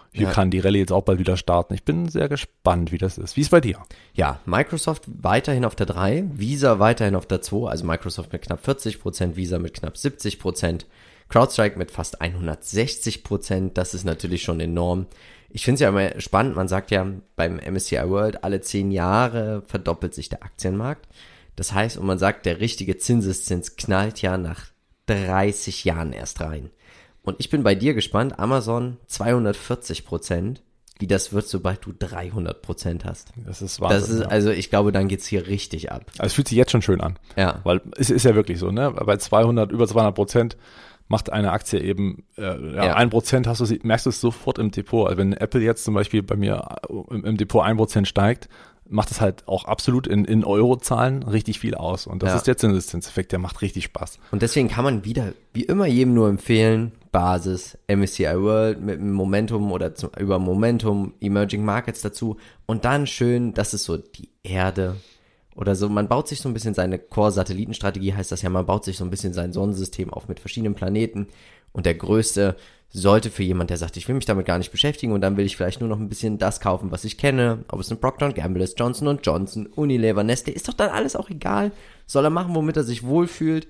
hier Ja. kann die Rallye jetzt auch bald wieder starten. Ich bin sehr gespannt, wie das ist. Wie ist bei dir? Ja, Microsoft weiterhin auf der drei, Visa weiterhin auf der zwei, also Microsoft mit knapp vierzig Prozent, Visa mit knapp siebzig Prozent, CrowdStrike mit fast hundertsechzig Prozent, das ist natürlich schon enorm. Ich finde es ja immer spannend, man sagt ja beim M S C I World, alle zehn Jahre verdoppelt sich der Aktienmarkt. Das heißt, und man sagt, der richtige Zinseszins knallt ja nach dreißig Jahren erst rein. Und ich bin bei dir gespannt, Amazon zweihundertvierzig Prozent, wie das wird, sobald du dreihundert Prozent hast. Das ist Wahnsinn. Das ist, ja. also ich glaube, dann geht's hier richtig ab. Also es fühlt sich jetzt schon schön an. Ja. Weil es ist ja wirklich so, ne? Bei zweihundert, über zweihundert Prozent macht eine Aktie eben, äh, ja, Ja. ein Prozent hast du, sie- merkst du es sofort im Depot. Also wenn Apple jetzt zum Beispiel bei mir im, im Depot ein Prozent steigt, macht es halt auch absolut in, in Eurozahlen richtig viel aus. Und das Ja. ist der Zinseszinseffekt, der macht richtig Spaß. Und deswegen kann man wieder, wie immer, jedem nur empfehlen, Basis, M S C I World mit einem Momentum oder zum, über Momentum, Emerging Markets dazu. Und dann schön, das ist so die Erde oder so. Man baut sich so ein bisschen seine Core-Satellitenstrategie, heißt das ja, man baut sich so ein bisschen sein Sonnensystem auf mit verschiedenen Planeten. Und der größte sollte für jemand, der sagt, ich will mich damit gar nicht beschäftigen und dann will ich vielleicht nur noch ein bisschen das kaufen, was ich kenne, ob es ein Procter und Gamble ist, Johnson und Johnson, Unilever, Nestle, ist doch dann alles auch egal. Soll er machen, womit er sich wohlfühlt,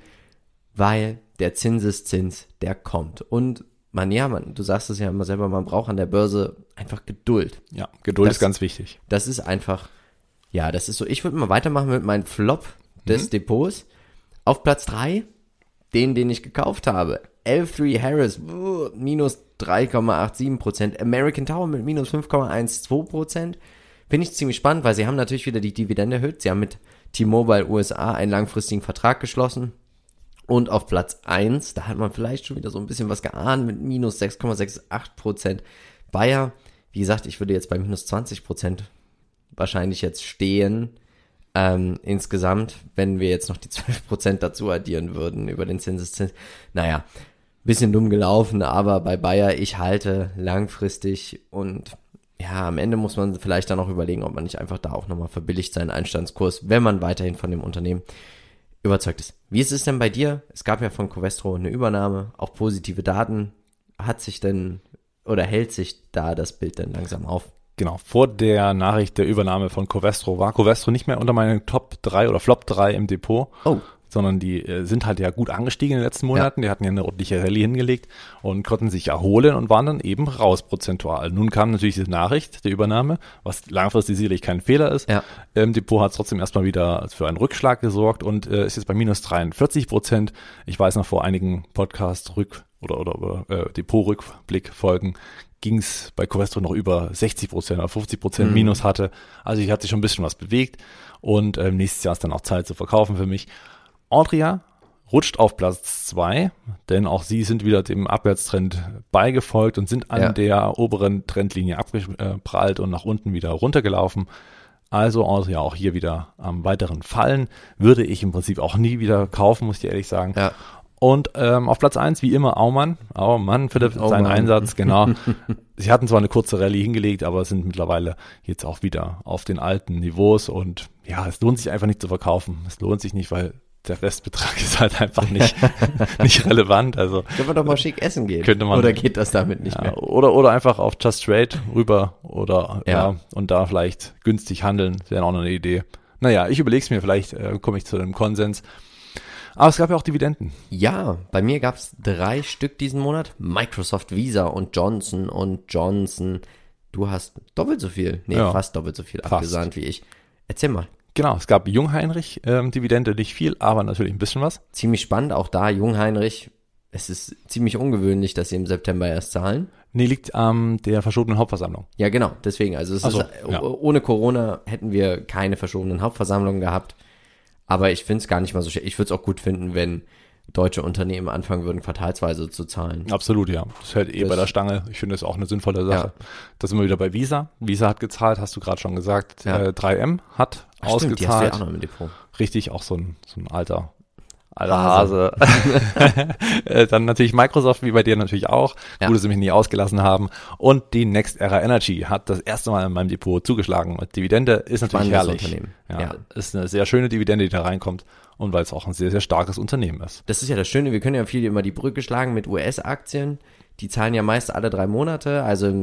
weil der Zinseszins, der kommt. Und man, ja, man, du sagst es ja immer selber, man braucht an der Börse einfach Geduld. Ja, Geduld Das- ist ganz wichtig. Das ist einfach, ja, das ist so, ich würde mal weitermachen mit meinem Flop des Depots. Auf Platz drei, den, den ich gekauft habe. L drei Harris, uh, minus drei Komma siebenundachtzig Prozent. American Tower mit minus fünf Komma zwölf Prozent. Finde ich ziemlich spannend, weil sie haben natürlich wieder die Dividende erhöht. Sie haben mit T-Mobile U S A einen langfristigen Vertrag geschlossen. Und auf Platz eins, da hat man vielleicht schon wieder so ein bisschen was geahnt, mit minus sechs Komma achtundsechzig Prozent. Bayer, wie gesagt, ich würde jetzt bei minus zwanzig Prozent wahrscheinlich jetzt stehen. Ähm, insgesamt, wenn wir jetzt noch die zwölf Prozent dazu addieren würden über den Zinseszins. Naja, bisschen dumm gelaufen, aber bei Bayer, ich halte langfristig und ja, am Ende muss man vielleicht dann auch überlegen, ob man nicht einfach da auch nochmal verbilligt seinen Einstandskurs, wenn man weiterhin von dem Unternehmen überzeugt ist. Wie ist es denn bei dir? Es gab ja von Covestro eine Übernahme, auch positive Daten. Hat sich denn oder hält sich da das Bild denn langsam auf? Genau, vor der Nachricht der Übernahme von Covestro war Covestro nicht mehr unter meinen Top drei oder Flop drei im Depot, Oh. sondern die äh, sind halt ja gut angestiegen in den letzten Monaten. Die hatten ja eine ordentliche Rallye hingelegt und konnten sich erholen und waren dann eben raus prozentual. Nun kam natürlich diese Nachricht der Übernahme, was langfristig sicherlich kein Fehler ist. Ja. Im Depot hat es trotzdem erstmal wieder für einen Rückschlag gesorgt und äh, ist jetzt bei minus dreiundvierzig Prozent. Ich weiß noch, vor einigen Podcast-Rück- oder, oder äh, Depot-Rückblick-Folgen ging es bei Covestro noch über sechzig Prozent oder fünfzig Prozent Mhm. Minus hatte. Also hier hat sich schon ein bisschen was bewegt und ähm, nächstes Jahr ist dann auch Zeit zu verkaufen für mich. Altria rutscht auf Platz zwei, denn auch sie sind wieder dem Abwärtstrend beigefolgt und sind an Ja. der oberen Trendlinie abgeprallt und nach unten wieder runtergelaufen. Also Altria auch hier wieder am weiteren Fallen. Würde ich im Prinzip auch nie wieder kaufen, muss ich ehrlich sagen. Ja. Und ähm, auf Platz eins wie immer Aumann. Aumann, Philipp, Oh sein Mann. Einsatz, genau. Sie hatten zwar eine kurze Rallye hingelegt, aber sind mittlerweile jetzt auch wieder auf den alten Niveaus. Und ja, es lohnt sich einfach nicht zu verkaufen. Es lohnt sich nicht, weil der Restbetrag ist halt einfach nicht, nicht relevant. Also Können wir doch mal schick essen gehen? Könnte man- Oder geht das damit nicht ja, mehr? oder oder einfach auf Just Trade rüber oder ja. Ja. und da vielleicht günstig handeln, wäre auch noch eine Idee. Naja, ich überlege es mir, vielleicht äh, komme ich zu einem Konsens. Aber es gab ja auch Dividenden. Ja, bei mir gab's drei Stück diesen Monat. Microsoft, Visa und Johnson und Johnson. Du hast doppelt so viel, nee, Ja. fast doppelt so viel Fast. abgesahnt wie ich. Erzähl mal. Genau, es gab Jungheinrich ähm, Dividende, nicht viel, aber natürlich ein bisschen was. Ziemlich spannend, auch da, Jungheinrich. Es ist ziemlich ungewöhnlich, dass sie im September erst zahlen. Nee, liegt an der verschobenen Hauptversammlung. Ja, genau, deswegen. Also es Ach so, ist, ja. oh- ohne Corona hätten wir keine verschobenen Hauptversammlungen gehabt. Aber ich finde es gar nicht mal so schlecht. Ich würde es auch gut finden, wenn deutsche Unternehmen anfangen würden, quartalsweise zu zahlen. Absolut, ja. Das hält eh Das- bei der Stange. Ich finde das auch eine sinnvolle Sache. Da sind wir wieder bei Visa. Visa hat gezahlt, hast du gerade schon gesagt. Ja. Äh, drei M hat Ach, stimmt, die hast du ja ausgezahlt. auch noch im Depot. Richtig, auch so ein, so ein alter, alter Hase. Hase. Äh, Dann natürlich Microsoft, wie bei dir natürlich auch. Ja. Gut, dass sie mich nie ausgelassen haben. Und die Next Era Energy hat das erste Mal in meinem Depot zugeschlagen. Und Dividende ist natürlich Spannendes herrlich. Unternehmen. Ja, Ja. ist eine sehr schöne Dividende, die da reinkommt. Und weil es auch ein sehr, sehr starkes Unternehmen ist. Das ist ja das Schöne, wir können ja viel immer die Brücke schlagen mit U S-Aktien. Die zahlen ja meist alle drei Monate, also im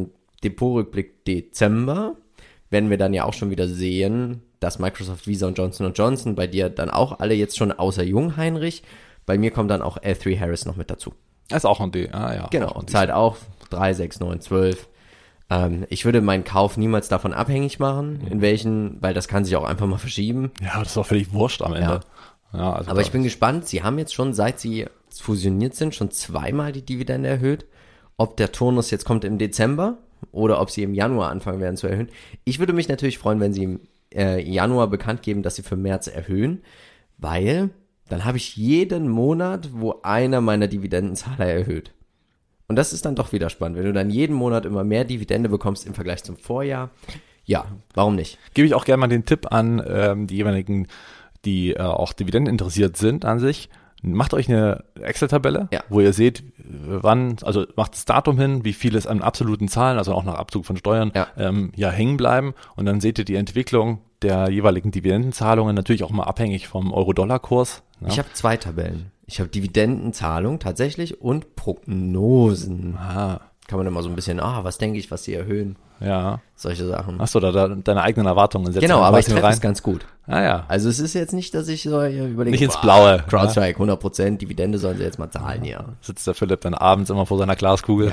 Depotrückblick Dezember werden wir dann ja auch schon wieder sehen, dass Microsoft, Visa und Johnson und Johnson bei dir dann auch alle jetzt schon außer Jungheinrich. Bei mir kommt dann auch L drei Harris noch mit dazu. Das ist auch ein D, ah ja. Genau, und zahlt auch drei, sechs, neun, zwölf. Ähm, ich würde meinen Kauf niemals davon abhängig machen, in welchen, weil das kann sich auch einfach mal verschieben. Ja, das ist auch völlig wurscht am Ende. Ja. Ja, also Aber ich bin gespannt, sie haben jetzt schon, seit sie fusioniert sind, schon zweimal die Dividende erhöht. Ob der Turnus jetzt kommt im Dezember oder ob sie im Januar anfangen werden zu erhöhen. Ich würde mich natürlich freuen, wenn sie im äh, Januar bekannt geben, dass sie für März erhöhen, weil dann habe ich jeden Monat, wo einer meiner Dividendenzahler erhöht. Und das ist dann doch wieder spannend, wenn du dann jeden Monat immer mehr Dividende bekommst im Vergleich zum Vorjahr. Ja, warum nicht? Gebe ich auch gerne mal den Tipp an ähm, die jeweiligen, die äh, auch Dividenden interessiert sind an sich. Macht euch eine Excel-Tabelle, Ja. wo ihr seht, wann, also macht das Datum hin, wie viel es an absoluten Zahlen, also auch nach Abzug von Steuern, Ja. ähm, ja hängen bleiben. Und dann seht ihr die Entwicklung der jeweiligen Dividendenzahlungen, natürlich auch mal abhängig vom Euro-Dollar-Kurs. Ja. Ich habe zwei Tabellen. Ich habe Dividendenzahlung tatsächlich und Prognosen. ah, Kann man immer so ein bisschen, ah, was denke ich, was sie erhöhen, ja. solche Sachen. Achso, da, da deine eigenen Erwartungen setzen. Genau, aber ich quasi treffe rein. es ganz gut. Ah ja. Also es ist jetzt nicht, dass ich so hier überlege, Nicht ins boah, Blaue, CrowdStrike, hundert Prozent, Dividende sollen sie jetzt mal zahlen, ja. Sitzt der Philipp dann abends immer vor seiner Glaskugel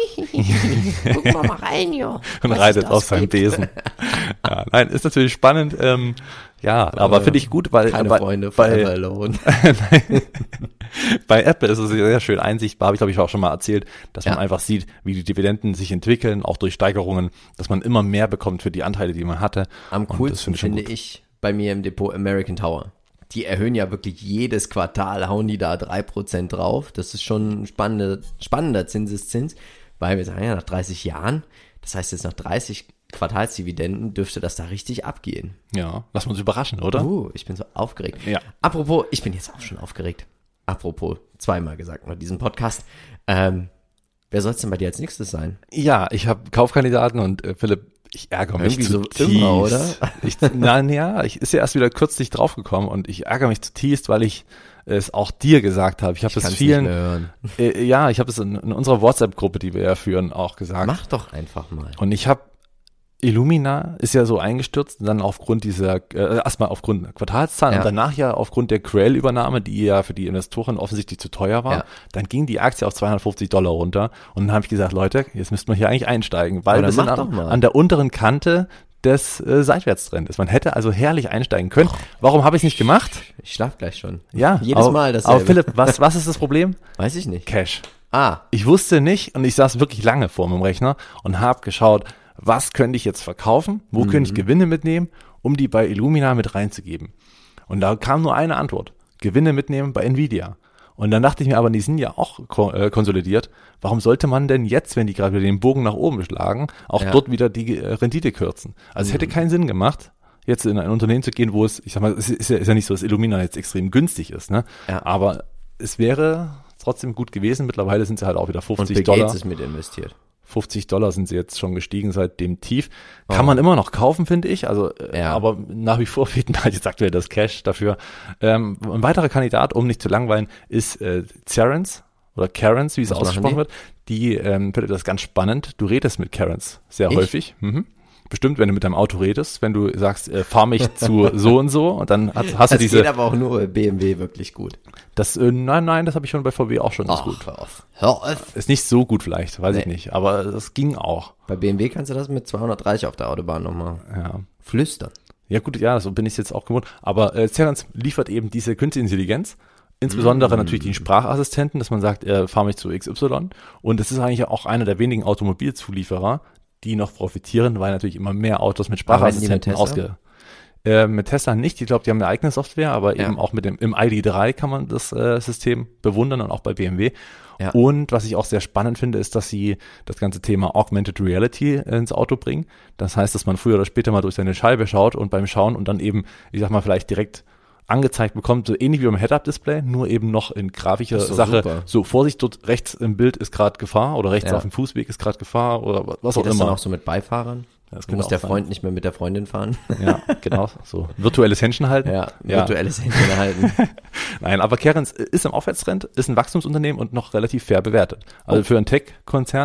Guck mal mal rein, jo. und was reitet das auf seinem gibt. Besen. Ja, nein, ist natürlich spannend. Ähm, ja, aber finde ich gut, weil Keine bei, Freunde, bei, forever alone. bei Apple ist es sehr schön einsichtbar, habe ich glaube ich auch schon mal erzählt, dass man Ja. einfach sieht, wie die Dividenden sich entwickeln, auch durch Steigerungen, dass man immer mehr bekommt für die Anteile, die man hatte. Am Und das coolsten finde ich schon finde gut. ich bei mir im Depot American Tower. Die erhöhen ja wirklich jedes Quartal, hauen die da drei Prozent drauf. Das ist schon ein spannender, spannender Zinseszins, weil wir sagen ja nach dreißig Jahren, das heißt jetzt nach dreißig Quartalsdividenden dürfte das da richtig abgehen. Ja, lass uns überraschen, oder? Uh, ich bin so aufgeregt. Ja. Apropos, ich bin jetzt auch schon aufgeregt. Apropos, zweimal gesagt bei diesem Podcast. Ähm, wer soll es denn bei dir als nächstes sein? Ja, ich habe Kaufkandidaten und äh, Philipp, ich ärgere mich Irgendwie so zutiefst. immer, oder? Ich, nein, ja, ich ist ja erst wieder kürzlich draufgekommen und ich ärgere mich zutiefst, weil ich es auch dir gesagt habe. Ich habe es kann's vielen, nicht mehr hören. äh, ja, ich habe es in, in unserer WhatsApp-Gruppe, die wir ja führen, auch gesagt. Mach doch einfach mal. Und ich habe Illumina ist ja so eingestürzt, dann aufgrund dieser, äh, erstmal aufgrund Quartalszahlen Ja. und danach ja aufgrund der Grail-Übernahme, die ja für die Investoren offensichtlich zu teuer war. Ja. Dann ging die Aktie auf zweihundertfünfzig Dollar runter und dann habe ich gesagt, Leute, jetzt müsst man hier eigentlich einsteigen, weil Aber wir dann sind mach an, doch mal. an der unteren Kante des äh, Seitwärtstrendes. Man hätte also herrlich einsteigen können. Warum habe ich es nicht gemacht? Ich schlaf gleich schon. Ja, Jedes aber, Mal dasselbe. Aber Philipp, was, was ist das Problem? Weiß ich nicht. Cash. Ah, Ich wusste nicht und ich saß wirklich lange vor meinem Rechner und habe geschaut, was könnte ich jetzt verkaufen, wo Mhm. könnte ich Gewinne mitnehmen, um die bei Illumina mit reinzugeben. Und da kam nur eine Antwort, Gewinne mitnehmen bei Nvidia. Und dann dachte ich mir aber, die sind ja auch ko- äh, konsolidiert, warum sollte man denn jetzt, wenn die gerade wieder den Bogen nach oben schlagen, auch Ja. dort wieder die äh, Rendite kürzen? Also es hätte keinen Sinn gemacht, jetzt in ein Unternehmen zu gehen, wo es, ich sag mal, es ist ja, ist ja nicht so, dass Illumina jetzt extrem günstig ist, ne? Ja. Aber es wäre trotzdem gut gewesen. Mittlerweile sind sie halt auch wieder und fünfzig Bill Dollar. Gates ist mit investiert. fünfzig Dollar sind sie jetzt schon gestiegen seit dem Tief. Kann man immer noch kaufen, finde ich. Also, äh, Ja. aber nach wie vor fehlt mir halt jetzt aktuell das Cash dafür. Ähm, ein weiterer Kandidat, um nicht zu langweilen, ist äh, Cerence oder Carens, wie es Was machen ausgesprochen die? wird. Die ähm, findet das ganz spannend. Du redest mit Carens sehr Ich? häufig. Mhm. Bestimmt, wenn du mit deinem Auto redest, wenn du sagst, äh, fahr mich zu so und so und dann hast, hast du Das diese, geht aber auch nur bei B M W wirklich gut. das, äh, nein, nein, das habe ich schon bei V W auch schon ganz Ach, gut. hör auf. Hör auf. Ist nicht so gut vielleicht, weiß ich Nee. nicht, aber das ging auch. Bei B M W kannst du das mit zweihundertdreißig auf der Autobahn nochmal Ja. flüstern. Ja gut, ja, so bin ich jetzt auch gewohnt. Aber äh, Cerence liefert eben diese künstliche Intelligenz, insbesondere Mm. natürlich den Sprachassistenten, dass man sagt, äh, fahr mich zu X Y. Und es ist eigentlich auch einer der wenigen Automobilzulieferer, die noch profitieren, weil natürlich immer mehr Autos mit Arbeiten die mit Sprachassistenten Tesla? ausge... Äh, mit Tesla nicht, ich glaube, die haben eine eigene Software, aber Ja. eben auch mit dem im I D drei kann man das äh, System bewundern und auch bei B M W. Ja. Und was ich auch sehr spannend finde, ist, dass sie das ganze Thema Augmented Reality ins Auto bringen. Das heißt, dass man früher oder später mal durch seine Scheibe schaut und beim Schauen und dann eben, ich sag mal, vielleicht direkt angezeigt bekommt, so ähnlich wie beim Head-Up-Display, nur eben noch in grafischer Das ist doch Sache. super. So, Vorsicht, dort rechts im Bild ist gerade Gefahr oder rechts Ja. auf dem Fußweg ist gerade Gefahr oder was Geht auch das dann immer. auch so mit Beifahrern? Das Du kann musst auch der sein. Freund nicht mehr mit der Freundin fahren. Ja, genau, so. Virtuelles Händchen halten. Ja, Ja. virtuelles Händchen halten. Nein, aber Cerence ist im Aufwärtstrend, ist ein Wachstumsunternehmen und noch relativ fair bewertet. Also Oh. für einen Tech-Konzern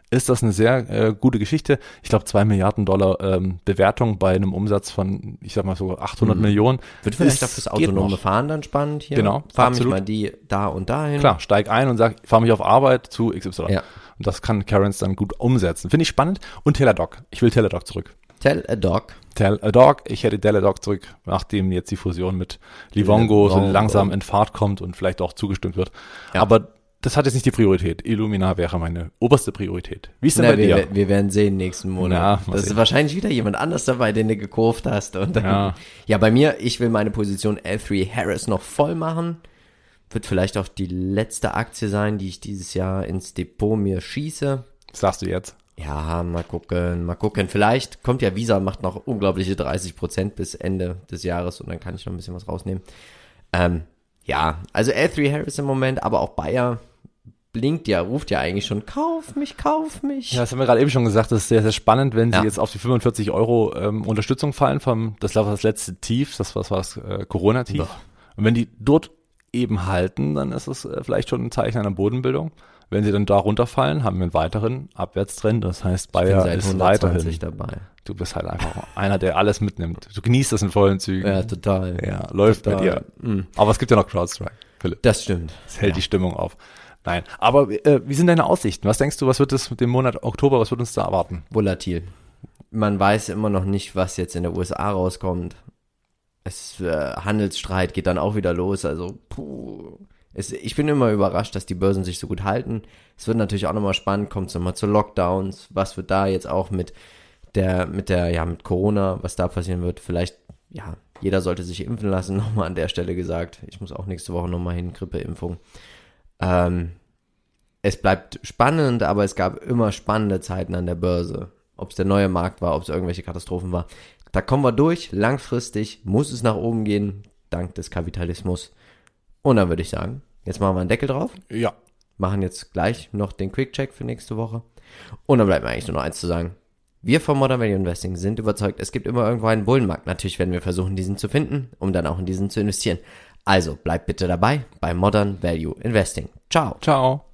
ist das eine sehr äh, gute Geschichte. Ich glaube, zwei Milliarden Dollar ähm, Bewertung bei einem Umsatz von, ich sag mal so achthundert Mhm. Millionen. Wird vielleicht ist- auch das geht autonome noch. Fahren dann spannend hier. Genau, Fahr mich absolut. mal die da und dahin. Klar, steig ein und sag, fahr mich auf Arbeit zu X Y. Ja. Und das kann Karens dann gut umsetzen. Finde ich spannend. Und Teladoc. Ich will Teladoc zurück. Tell a dog. Teladoc, ich hätte Teladoc zurück, nachdem jetzt die Fusion mit Livongo so Livongo. langsam in Fahrt kommt und vielleicht auch zugestimmt wird. Ja. Aber das hat jetzt nicht die Priorität. Illumina wäre meine oberste Priorität. Wie ist denn Na, bei wir, dir? wir werden sehen nächsten Monat. Ja, mal das ist sehen. wahrscheinlich wieder jemand anders dabei, den du gekauft hast. Und dann, Ja. ja, bei mir, ich will meine Position L drei Harris noch voll machen. Wird vielleicht auch die letzte Aktie sein, die ich dieses Jahr ins Depot mir schieße. Was sagst du jetzt? Ja, mal gucken, mal gucken. Vielleicht kommt ja Visa, macht noch unglaubliche dreißig Prozent bis Ende des Jahres und dann kann ich noch ein bisschen was rausnehmen. Ähm, ja, also L drei Harris im Moment, aber auch Bayer blinkt ja, ruft ja eigentlich schon, kauf mich, kauf mich. Ja, das haben wir gerade eben schon gesagt, das ist sehr, sehr spannend, wenn sie Ja. jetzt auf die fünfundvierzig Euro ähm, Unterstützung fallen vom, das war das letzte Tief, das war das, war das äh, Corona-Tief. Boah. Und wenn die dort eben halten, dann ist es äh, vielleicht schon ein Zeichen einer Bodenbildung. Wenn sie dann da runterfallen, haben wir einen weiteren Abwärtstrend. Das heißt, Ich bin Bayer seit ist hundertzwanzig weiterhin. dabei. Du bist halt einfach einer, der alles mitnimmt. Du genießt das in vollen Zügen. Ja, total. Ja, läuft bei Total. dir. Mm. Aber es gibt ja noch CrowdStrike, Philipp. Das stimmt. Das hält die Stimmung auf. Nein, aber äh, wie sind deine Aussichten? Was denkst du, was wird es mit dem Monat Oktober, was wird uns da erwarten? Volatil. Man weiß immer noch nicht, was jetzt in der U S A rauskommt. Es, äh, Handelsstreit geht dann auch wieder los. Also, puh. Es, ich bin immer überrascht, dass die Börsen sich so gut halten. Es wird natürlich auch nochmal spannend, kommt es nochmal zu Lockdowns. Was wird da jetzt auch mit der, mit der, ja, mit Corona, was da passieren wird? Vielleicht, ja, jeder sollte sich impfen lassen, nochmal an der Stelle gesagt. Ich muss auch nächste Woche nochmal hin, Grippeimpfung. Ähm, es bleibt spannend, aber es gab immer spannende Zeiten an der Börse. Ob es der neue Markt war, ob es irgendwelche Katastrophen war. Da kommen wir durch. Langfristig muss es nach oben gehen, dank des Kapitalismus. Und dann würde ich sagen, jetzt machen wir einen Deckel drauf. Ja. Machen jetzt gleich noch den Quick-Check für nächste Woche. Und dann bleibt mir eigentlich nur noch eins zu sagen. Wir von Modern Value Investing sind überzeugt, es gibt immer irgendwo einen Bullenmarkt. Natürlich werden wir versuchen, diesen zu finden, um dann auch in diesen zu investieren. Also bleibt bitte dabei bei Modern Value Investing. Ciao. Ciao.